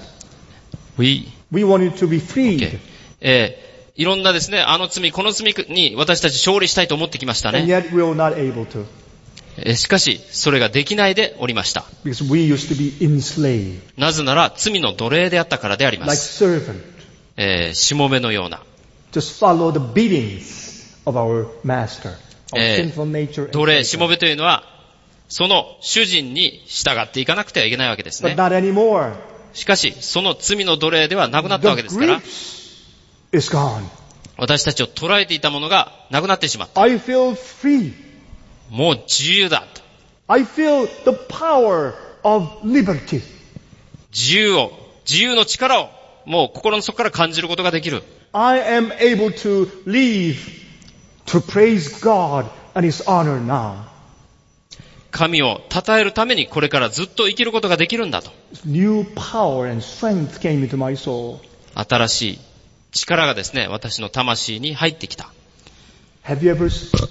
We wanted to be freed. Okay. いろんなですね、あの罪、この罪に私たち勝利したいと思ってきました And ね。 yet we were not able to. しかし、それができないでおりました。 Because we used to be enslaved. なぜなら罪の奴隷であったからでありま Like す。 servant. しもべのような。 Just follow the biddings of our master. Our sinful nature. 奴隷、しもべというのは、その主人に従っていかなくてはいけないわけですね。 But not anymore. しかし、その罪の奴隷ではなくなったわけ The ですから、 grips is gone. 私たちを捕らえていたものがなくなってしまった。 I feel free. もう自由だと。 I feel the power of liberty. 自由の力を、もう心の底から感じることができる。 I am able to live to praise God and His honor now. 神を称えるためにこれからずっと生きることができるんだと。 New power and strength came into my soul. 新しい力がですね、私の魂に入ってきた。 Have you ever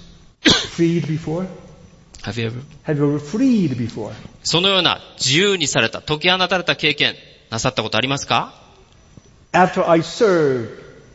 freed before? Have you ever? Have you ever freed before? そのような自由にされた、解き放たれた経験、なさったことありますか？ After I served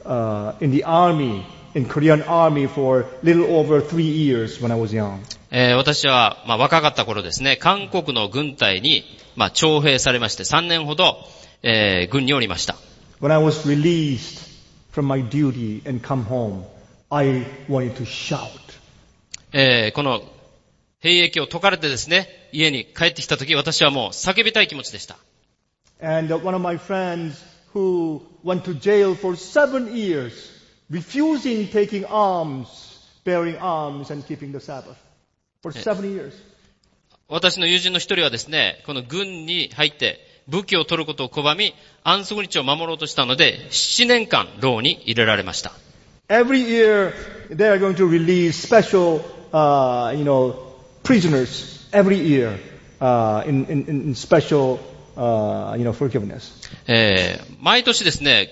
in the army, in Korean army for little over 3 years when I was young. 私は、若かった頃ですね、韓国の軍隊に、徴兵されまして3年ほど、軍におりました。 When I was released from my duty and come home, I wanted to shout. この兵役を解かれてですね、家に帰ってきた時、私はもう叫びたい気持ちでした。 And one of my friends who went to jail for 7 years, refusing taking arms, bearing arms and keeping the Sabbath. For 7 years. 私の友人の一人はですね、この軍に入って武器を取ることを拒み、安息日を守ろうとしたので、7年間牢に入れられました。 Every year, they are going to release special, prisoners every year in special, forgiveness. 毎年ですね、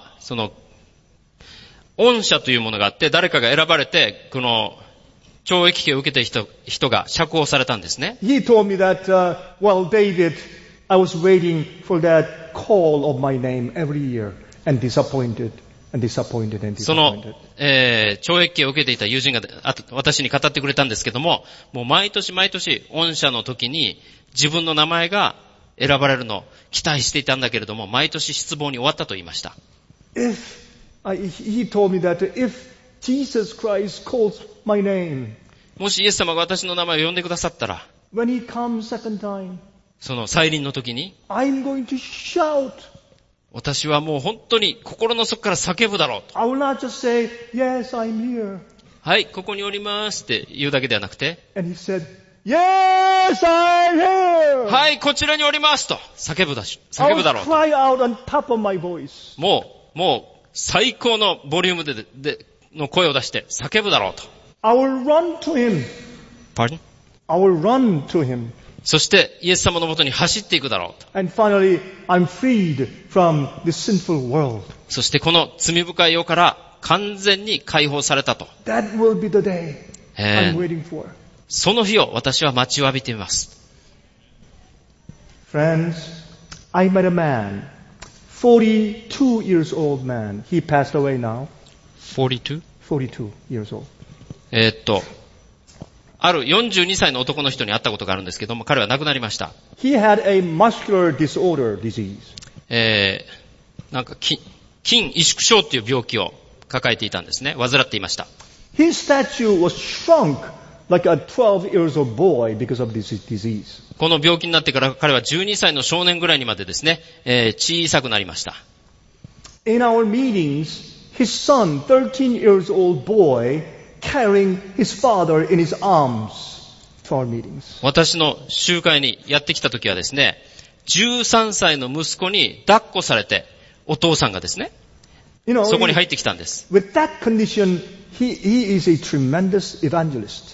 恩赦というものがあって、誰かが選ばれて、この懲役刑を受けている人が釈放されたんですね。 He told me that, David, I was waiting for that call of my name every year and disappointed. その、懲役刑を受けていた友人が私に語ってくれたんですけども、もう毎年恩赦の時に自分の名前が選ばれるのを期待していたんだけれども、毎年失望に終わったと言いました。 He told me that if Jesus Christ calls my name, もしイエス様が私の名前を呼んでくださったら、 when He comes second time, その再臨の時に、 I'm going to shout. 私はもう本当に心の底から叫ぶだろうと。 I will not just say, yes, I'm here. はい、ここにおりますって言うだけではなくて、 And he said, yes, I'm here. はい、こちらにおりますと叫ぶだろう I と。 will cry out on top of my voice. もう最高のボリュームでの声を出して叫ぶだろうと。 I will run to him. Pardon? I will run to him. そしてイエス様のもとに走っていくだろうと。 And finally, I'm freed from this sinful world. そしてこの罪深い世から完全に解放されたと。 That will be the day I'm waiting for. その日を私は待ちわびています。 Friends, I met a man, 42 years old man. He passed away now. 42? 42 years old. ある42歳の男の人に会ったことがあるんですけども、彼は亡くなりました。 He had a muscular disorder disease. 筋萎縮症っていう病気を抱えていたんですね。患っていました。 His statue was shrunk like a 12 years old boy because of this disease. この病気になってから彼は12歳の少年ぐらいにまでですね、小さくなりました。 In our meetings, his son, 13 years old boy, carrying his father in his arms to our meetings. 私の集会にやってきた時はですね、13歳の息子に抱っこされて、お父さんがですね、そこに入ってきたんです。 With that condition, he is a tremendous evangelist.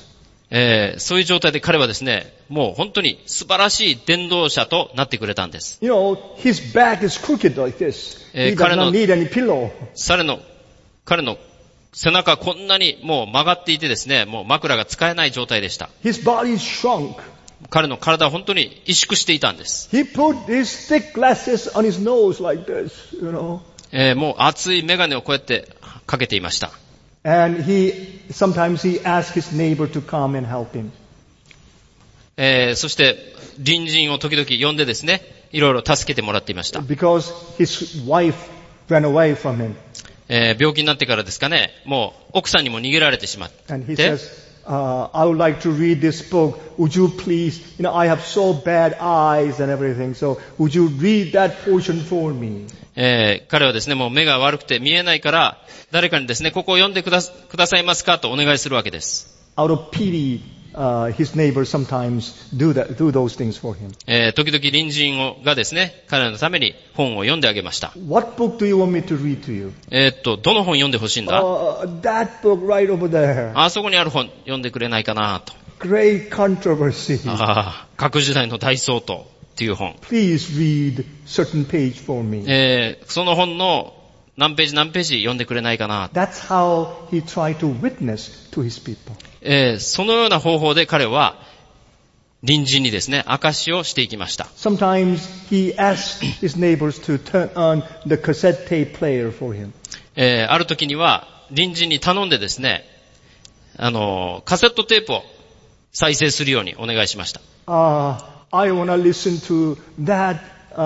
そういう状態で彼はですね、もう本当に素晴らしい伝道者となってくれたんです。 You know, his back is crooked like this. He does not need any pillow. 彼の背中はこんなにもう曲がっていてですね、もう枕が使えない状態でした。 His body is shrunk. 彼の体は本当に萎縮していたんです。 He put his thick glasses on his nose like this, you know. もう厚いメガネをこうやってかけていました。 And sometimes he asked his neighbor to come and help him. そして隣人を時々呼んでですね、いろいろ助けてもらっていました。 Because his wife ran away from him. 病気になってからですかね、もう奥さんにも逃げられてしまって。 And he says, I would like to read this book. Would you please, I have so bad eyes and everything. So would you read that portion for me? 彼はですね、もう目が悪くて見えないから、誰かにですね、ここを読んでくださいますかとお願いするわけです。 Out of pity, his neighbors sometimes do those things for him. 時々隣人がですね、彼のために本を読んであげました。 What book do you want me to read to you? どの本読んでほしいんだ？ That book right over there. あそこにある本読んでくれないかなと。 Great controversy. 各時代の大騒動っていう本。 Please read certain page for me. その本の何ページ読んでくれないかな。 That's how he tried to witness to his people. そのような方法で彼は隣人にですね、証しをしていきました。 Sometimes he asked his neighbors to turn on the cassette tape player for him. ある時には隣人に頼んでですね、カセットテープを再生するようにお願いしました。 I want to listen to that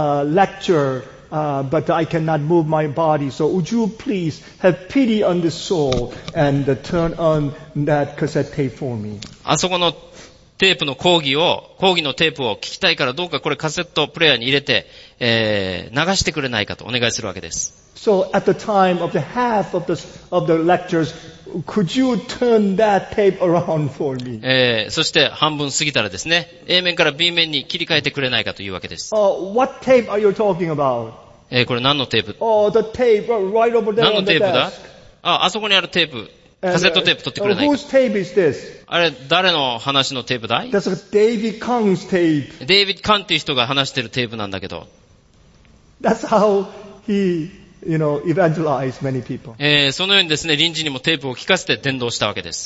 lecture.But I cannot move my body. So would you please have pity on this soul and turn on that cassette tape for me? あそこのテープの講義のテープを聞きたいからどうかこれカセットプレイヤーに入れて、流してくれないかとお願いするわけです。 So at the time of the half of the lectures, could you turn that tape around for me? そして半分過ぎたらですね、A 面から B 面に切り替えてくれないかというわけです。 What tape are you talking about? これ何のテープ？ The tape right over there. 何のテープだ？あそこにあるテープ。カセットテープ取ってくれないか。 Whose tape is this? あれ、誰の話のテープだい？ That's David Kang's tape. デイビッド・カンっていう人が話してるテープなんだけど。 That's how he, evangelized many people. そのようにですね、隣人にもテープを聞かせて伝道したわけです。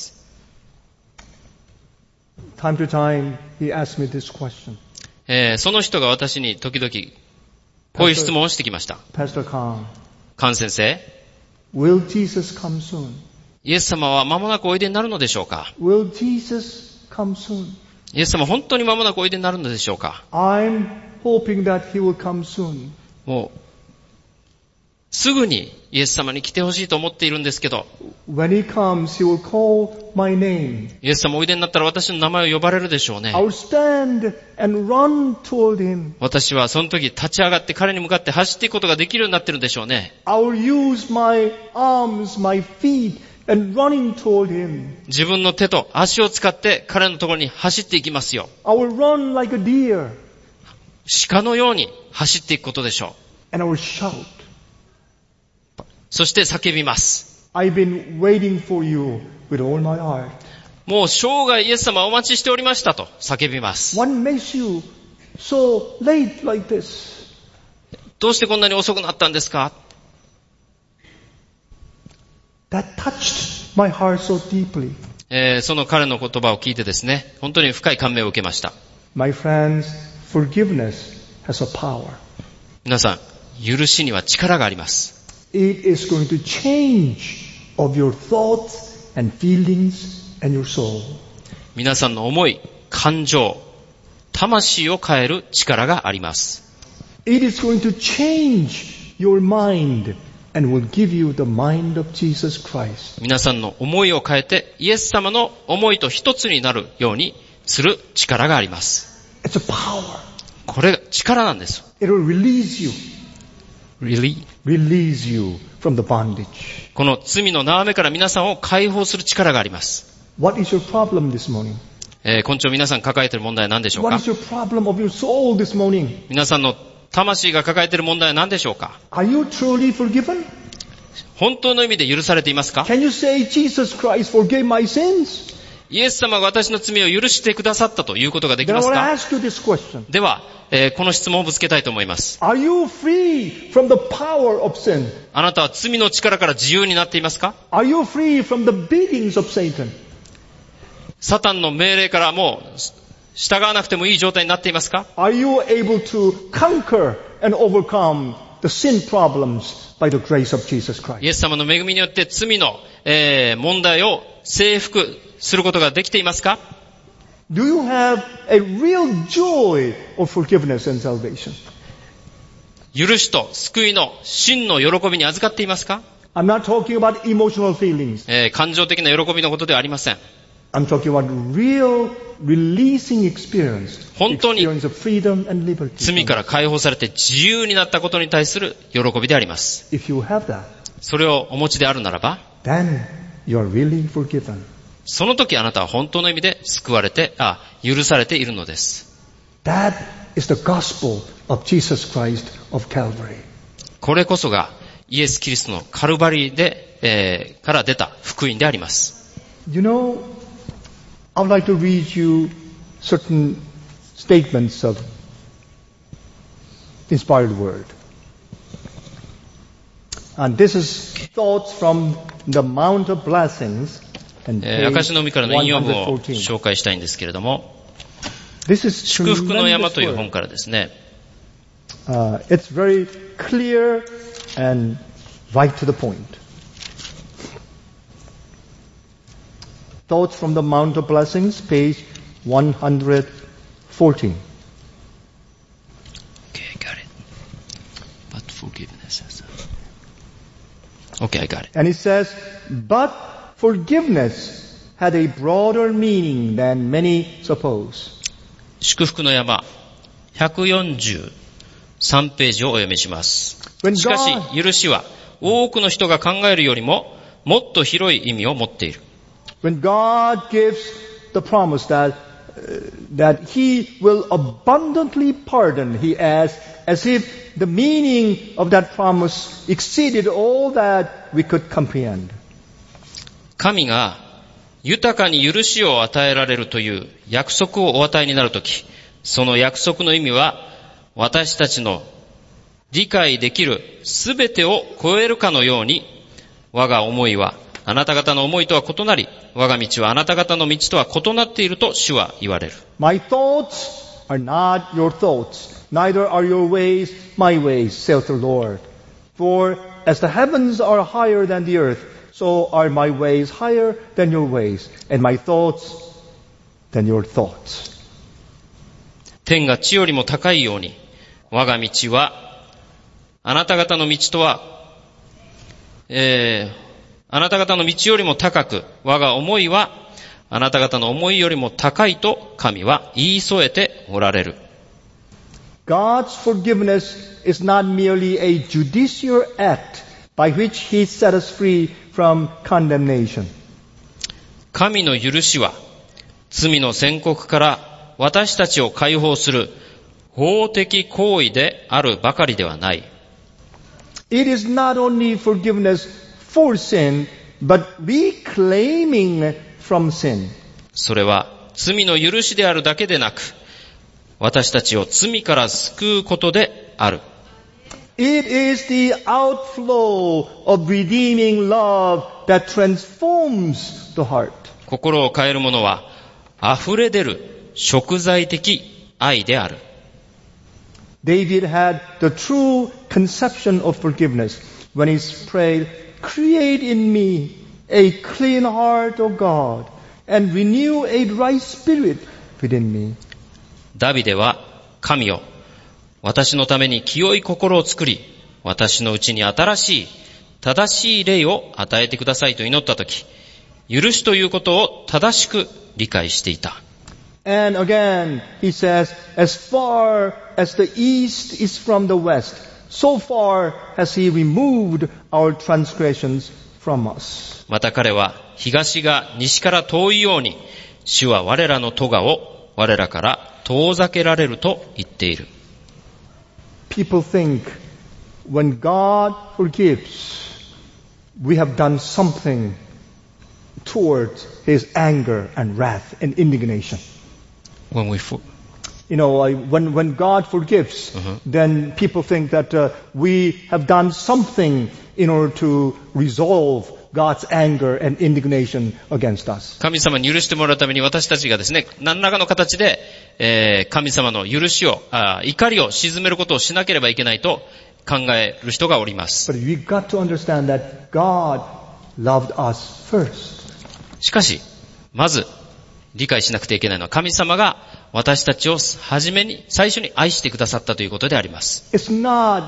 Time to time, he asked me this question. その人が私に時々、こういう質問をしてきました。 Pastor Kang. カン先生。 Will Jesus come soon? イエス様は間もなくおいでになるのでしょうか？ Will Jesus come soon? イエス様本当に間もなくおいでになるのでしょうか？ I'm hoping that he will come soon. もう、すぐにイエス様に来てほしいと思っているんですけど、 When he comes, he will call my name. イエス様おいでになったら私の名前を呼ばれるでしょうね。 I'll stand and run toward him. 私はその時立ち上がって彼に向かって走っていくことができるようになってるんでしょうね。 I'll use my arms, my feet, and running toward him. 自分の手と足を使って彼のところに走っていきますよ。 I will run like a deer. 鹿のように走っていくことでしょう。 And I will shout. そして叫びます。 I've been waiting for you with all my heart. もう生涯イエス様お待ちしておりましたと叫びます。 What makes you so late like this? どうしてこんなに遅くなったんですか？ That touched my heart so deeply. その彼の言葉を聞いてですね、本当に深い感銘を受けました。 My friends, forgiveness has a power. 皆さん、許しには力があります。 It is going to change of your thoughts and feelings and your soul. 皆さんの思い、感情、魂を変える力があります。 It is going to change your mind and will give you the mind of Jesus Christ. 皆さんの思いを変えて、イエス様の思いと一つになるようにする力があります。 It's a power. これが力なんです。 It will release you. Release you from the bondage. この罪の縄目から皆さんを解放する力があります。 What is your problem this morning? 今朝皆さん抱えている問題は何でしょうか？ What is your problem of your soul this morning? 皆さんの魂が抱えている問題は何でしょうか？ Are you truly forgiven? 本当の意味で許されていますか？ Can you say Jesus Christ forgave my sins? イエス様が私の罪を許してくださったということができ Then I ます want to か？ ask you this question. では、この質問をぶつけたいと思います。 Are you free from the power of sin? あなたは罪の力から自由になっていますか？ Are you free from the beatings of Satan? サタンの命令からもう従わなくてもいい状態になっていますか？ Are you able to conquer and overcome the sin problems by the grace of Jesus イ Christ? エス様の恵みによって罪の、問題を征服することができていますか？ Do you have a real joy of forgiveness and salvation? 許しと救いの真の喜びに預かっていますか？ I'm not talking about emotional feelings. 感情的な喜びのことではありません。 I'm talking about real releasing experience. 本当に Experience of freedom and liberty. 罪から解放されて自由になったことに対する喜びであります。 If you have that, それをお持ちであるならば、 then you're really forgiven. その時あなたは本当の意味で救われて、許されているのです。 That is the gospel of Jesus Christ of Calvary. これこそがイエス・キリストのカルバリーで、から出た福音であります。 You know, I would like to read you certain statements of inspired word. And this is thoughts from the Mount of Blessings. And 証の海からの引用文を 114. 紹介したいんですけれども、 This is 祝福の山 tremendous という word. 本からですね、 It's very clear and right to the point. Thoughts from the Mount of Blessings, page 114. Okay, got it. But forgiveness. Okay, I got it. And it says, but forgiveness had a broader meaning than many suppose. 祝福の山、143ページをお読みします。 When しかし、 God, 許しは多くの人が考えるよりももっと広い意味を持っている。 when God gives the promise that He will abundantly pardon, He adds, as if the meaning of that promise exceeded all that we could comprehend. 神が豊かに許しを与えられるという約束をお与えになるとき、その約束の意味は私たちの理解できるすべてを超えるかのように、我が思いはあなた方の思いとは異なり、我が道はあなた方の道とは異なっていると主は言われる。 My thoughts are not your thoughts, neither are your ways my ways, saith the Lord. For as the heavens are higher than the earth, so are my ways higher than your ways, and my thoughts than your thoughts. 天が地よりも高いように、我が道はあなた方の道とは、あなた方の道よりも高く、我が思いはあなた方の思いよりも高いと神は言い添えておられる。 God's forgiveness is not merely a judicial act by which He set us free from condemnation. 神の許しは罪の宣告から私たちを解放する法的行為であるばかりではない。 It is not only forgiveness for sin, but reclaiming from sin. それは罪の許しであるだけでなく、私たちを罪から救うことである。 It is the outflow of redeeming love that transforms the heart. 心を変えるものは溢れ出る贖罪的愛である。 David had the true conception of forgiveness when he prayed, Create in me a clean heart, O God, and renew a right spirit within me. ダビデは、神よ、私のために清い心を作り、私のうちに新しい、正しい霊を与えてくださいと祈ったとき、許しということを正しく理解していた。 And again, he says, as far as the east is from the west, so far has he removed our transgressions from us. また彼は、東が西から遠いように、主は我らの咎を我らから遠ざけられると言っている。 People think when God forgives, we have done something towards His anger and wrath and indignation. When we When God forgives, then people think that we have done something in order to resolve God's anger and indignation against us. 神様に許してもらうために私たちがですね、何らかの形で、神様の許しを、怒りを鎮めることをしなければいけないと考える人がおります。 But we got to understand that God loved us first. しかし、まず理解しなくてはいけないのは神様が私たちを最初に愛してくださったということであります。 It's not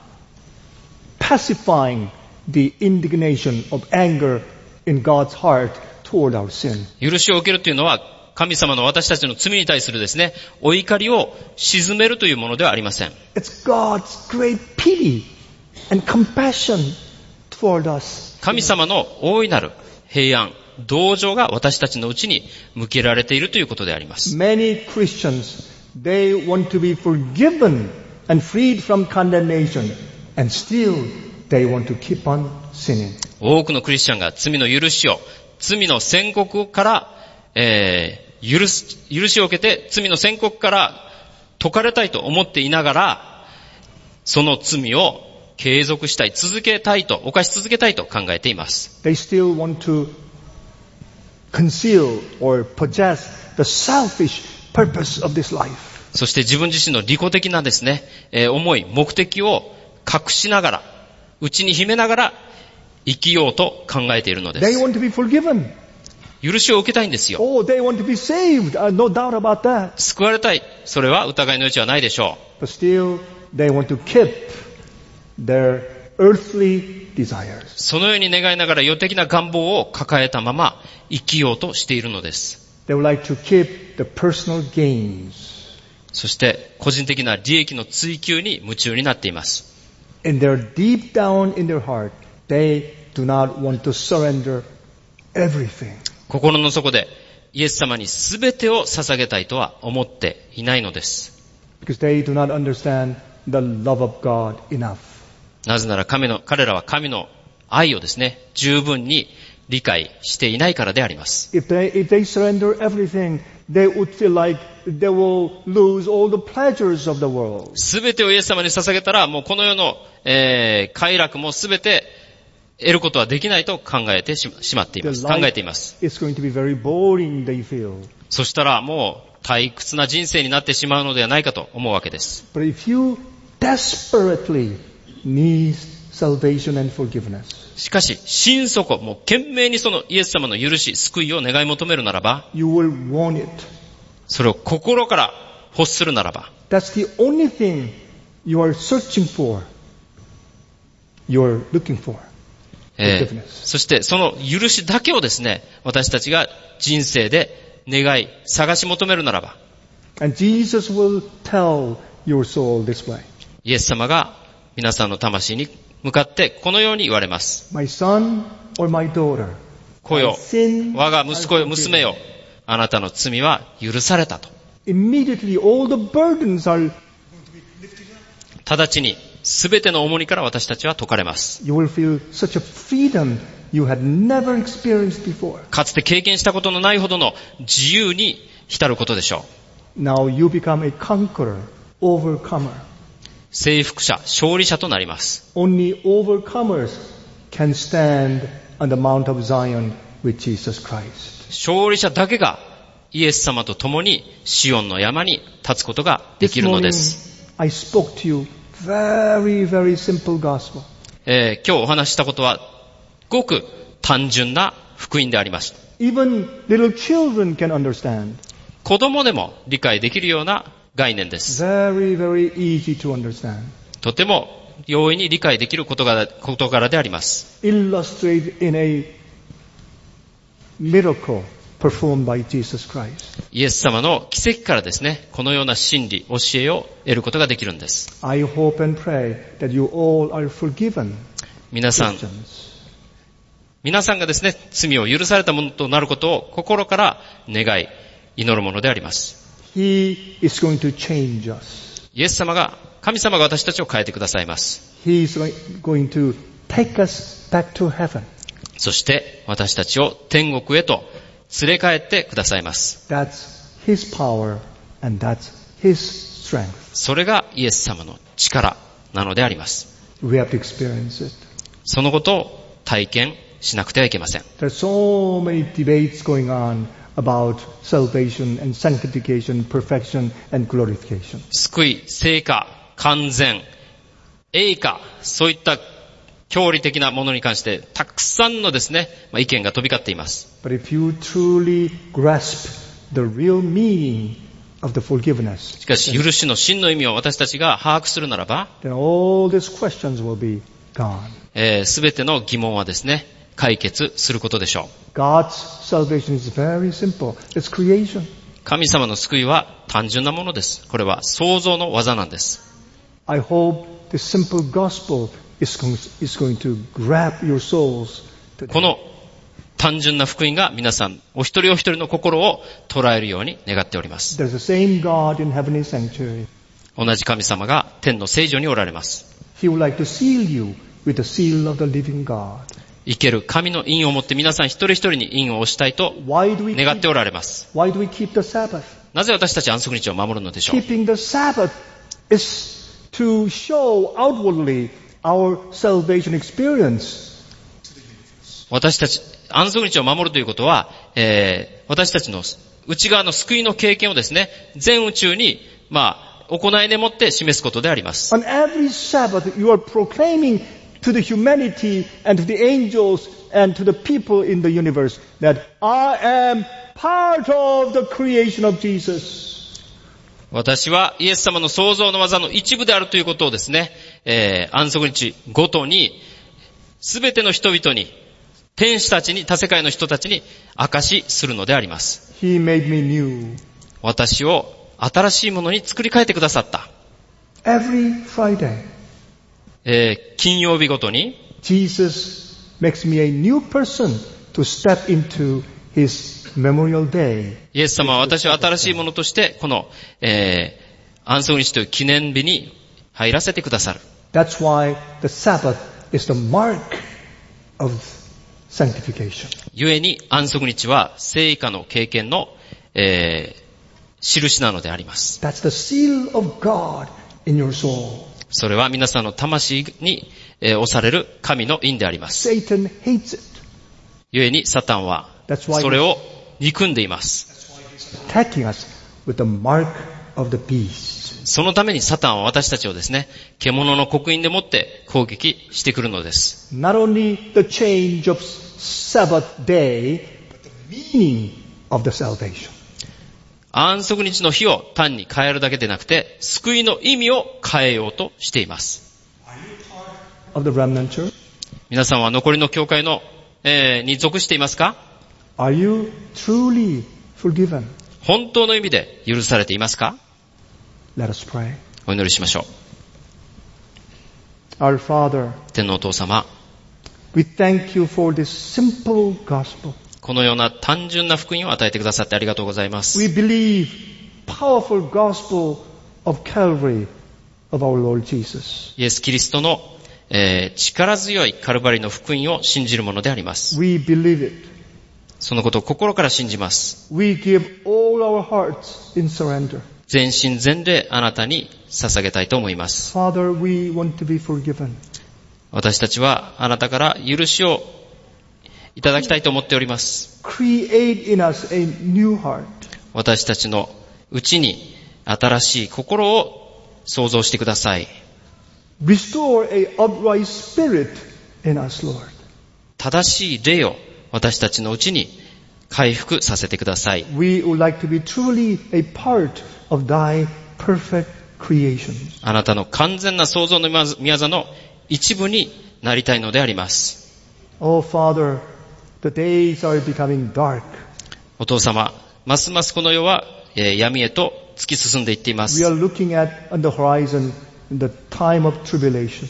pacifying the indignation of anger in God's heart toward our sin. 許しを受けるというのは神様の私たちの罪に対するですね、お怒りを鎮めるというものではありません。 It's God's great pity and compassion toward us. 神様の大いなる平安、同情が私たちのうちに向けられているということであります。 Many Christians, they want to be forgiven and freed from condemnation, and still they want to keep on sinning. 多くのクリスチャンが罪の許しを、罪の宣告から、許しを受けて罪の宣告から解かれたいと思っていながら、その罪を継続したい、続けたいと、犯し続けたいと考えています。 They still want to conceal or possess the selfish purpose of this life. そして自分自身の利己的なですね、思い、目的を隠しながら、内に秘めながら生きようと考えているので They す。 want to be forgiven. 許しを受けたいんですよ。 Oh, they want to be saved. No doubt about that. 救われたい。それは疑いの余地はないでしょ But still, they want to keep their earthly desires. う。そのように願いながら世的な願望を抱えたまま生きようとしているのです。 They would like to keep the personal gains. そして個人的な利益の追求に夢中になっています。 In their deep down in their heart, they do not want to surrender everything. 心の底でイエス様に全てを捧げたいとは思っていないのです。 Because they do not understand the love of God enough. なぜなら彼らは神の愛をですね、十分に理解していないからであります。 If they surrender everything, they would feel like they will lose all the pleasures of the world. 全てをイエス様に捧げたら、もうこの世の、快楽も全て得ることはできないと考えています。 It's going to be very boring, they feel. そしたらもう退屈な人生になってしまうのではないかと思うわけです。 But if you desperately need salvation and forgiveness, しかし、心底、もう懸命にそのイエス様の許し、救いを願い求めるならば、 you will want it. それを心から欲するならば、 That's the only thing you are searching for. You're looking for. Forgiveness. そしてその許しだけをですね、私たちが人生で願い、探し求めるならば、 And Jesus will tell your soul this way. イエス様が皆さんの魂に向かってこのように言われます。 My son or my daughter, 子よ、 sin 我が息子よ、娘よ、あなたの罪は許されたと。 immediately all the burdens are, 直ちに全ての重荷から私たちは解かれます。 you will feel such a freedom you had never experienced before. かつて経験したことのないほどの自由に浸ることでしょう。 Now you become a conqueror, overcomer. 征服者、勝利者となります。 Only overcomers can stand on the Mount of Zion with Jesus Christ. 勝利者だけがイエス様と共にシオンの山に立つことができるのです。 I spoke to you very, very simple gospel. 今日お話ししたことはごく単純な福音でありました。 Even little children can understand. 子供でも理解できるような概念です。 Very, very easy to understand. とても容易に理解できる事柄であります。 Illustrated in a miracle performed by Jesus Christ. イエス様の奇跡からですね、このような真理、教えを得ることができるんです。 I hope and pray that you all are forgiven. 皆さんがですね、罪を許されたものとなることを心から願い、祈るものであります。 He is going to change us. イエス様が、神様が私たちを変えてくださいます。 He is going to take us back to heaven. そして私たちを天国へと連れ帰ってくださいます。 That's His power and that's His strength. それがイエス様の力なのであります。 We have to experience it. そのことを体験しなくてはいけません。 There are so many debates going on about salvation and sanctification, perfection and glorification. 救い、聖化、完全、栄華、そういった教理的なものに関してたくさんのですね、意見が飛び交っています。 But if you truly grasp the real meaning of the forgiveness, しかし許しの真の意味を私たちが把握するならば、 then all these questions will be gone. すべての疑問はですね、解決することでしょう。 God's salvation is very simple. It's creation. 神様の救いは単純なものです。これは創造の技なんです。 I hope the simple gospel is going to grab your souls today. この単純な福音が皆さんお一人お一人の心を捉えるように願っております。 There's the same God in heavenly sanctuary. 同じ神様が天の聖所におられます。 He would like to seal you with the seal of the living God. 生ける神の印を持って皆さん一人一人に印を押したいと Why do we 願っておられます。 keep the Sabbath? なぜ私たち安息日を守るのでしょう。 Keeping the Sabbath is to show outwardly our salvation experience. 私たち安息日を守るということは、私たちの内側の救いの経験をですね、全宇宙に行いでもって示すことであります。 On every Sabbath you are proclaiming to the humanity and to the angels and to the people in the universe that I am part of the creation of Jesus. 私はイエス様の創造の技の一部であるということをですね、安息日ごとにすべての人々に、天使たちに、他世界の人たちに証しするのであります。 He made me new. 私を新しいものに作り変えてくださった。 Every Friday, 金曜日ごとに Jesus makes me a new person to step into His memorial day. イエス様は私を新しいものとしてこの、安息日という記念日に入らせてくださる。 That's why the Sabbath is the mark of sanctification. 故に安息日は聖化の経験の、印なのであります。 That's the seal of God in your soul. それは皆さんの魂に、押される神の印であります。 Satan hates it. 故にサタンはそれを憎んでいます。 Attacking us with the mark of the beast. そのためにサタンは私たちをですね、獣の刻印でもって攻撃してくるのです。 Not only the change of Sabbath day, but the meaning of the salvation. 安息日の日を単に変えるだけでなくて、救いの意味を変えようとしています。 Of the remnant church? 皆さんは残りの教会の、に属していますか？ Are you truly forgiven? 本当の意味で許されていますか？ Let us pray. お祈りしましょう。 Our Father, 天のお父様、 we thank you for this simple gospel. このような単純な福音を与えてくださってありがとうございます。 We believe powerful gospel of Calvary of our Lord Jesus. イエス・キリストの、力強いカルバリの福音を信じるものであります。 We believe it. そのことを心から信じます。 We give all our hearts in surrender. 全身全霊あなたに捧げたいと思います。 Father, we want to be forgiven. 私たちはあなたから許しをいただきたいと思っております。 Create in us a new heart. 私たちのうちに新しい心を創造してください。 Restore a upright spirit in us, Lord. 正しい霊を私たちのうちに回復させてください。 We would like to be truly a part of thy perfect creation. あなたの完全な創造の御業の一部になりたいのであります。 Oh, Father, the days are becoming dark. お父様、ますますこの世は、闇へと突き進んでいっていま We す。 are looking at on the horizon the time of tribulation.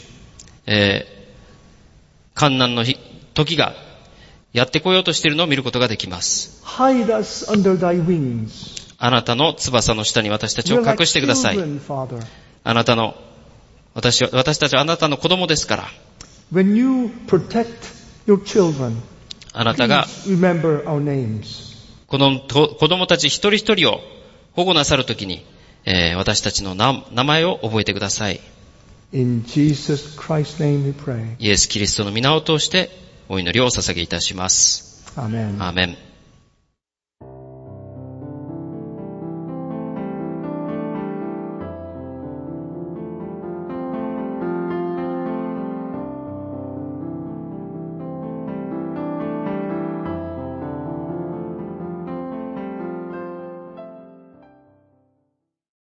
患難の時がやってこようとしているのを見ることができます Hide us under thy wings. あなたの翼の下に私たちを We are like 隠してください。 children, Father. 私たちはあなたの子供ですから。 When you protect your children, あなたが remember our names. この子供たち一人一人を保護なさるときに、私たちの名前を覚えてください。 In Jesus Christ's name we pray. イエス・キリストの皆を通してお祈りをお捧げいたします。 Amen. アーメン。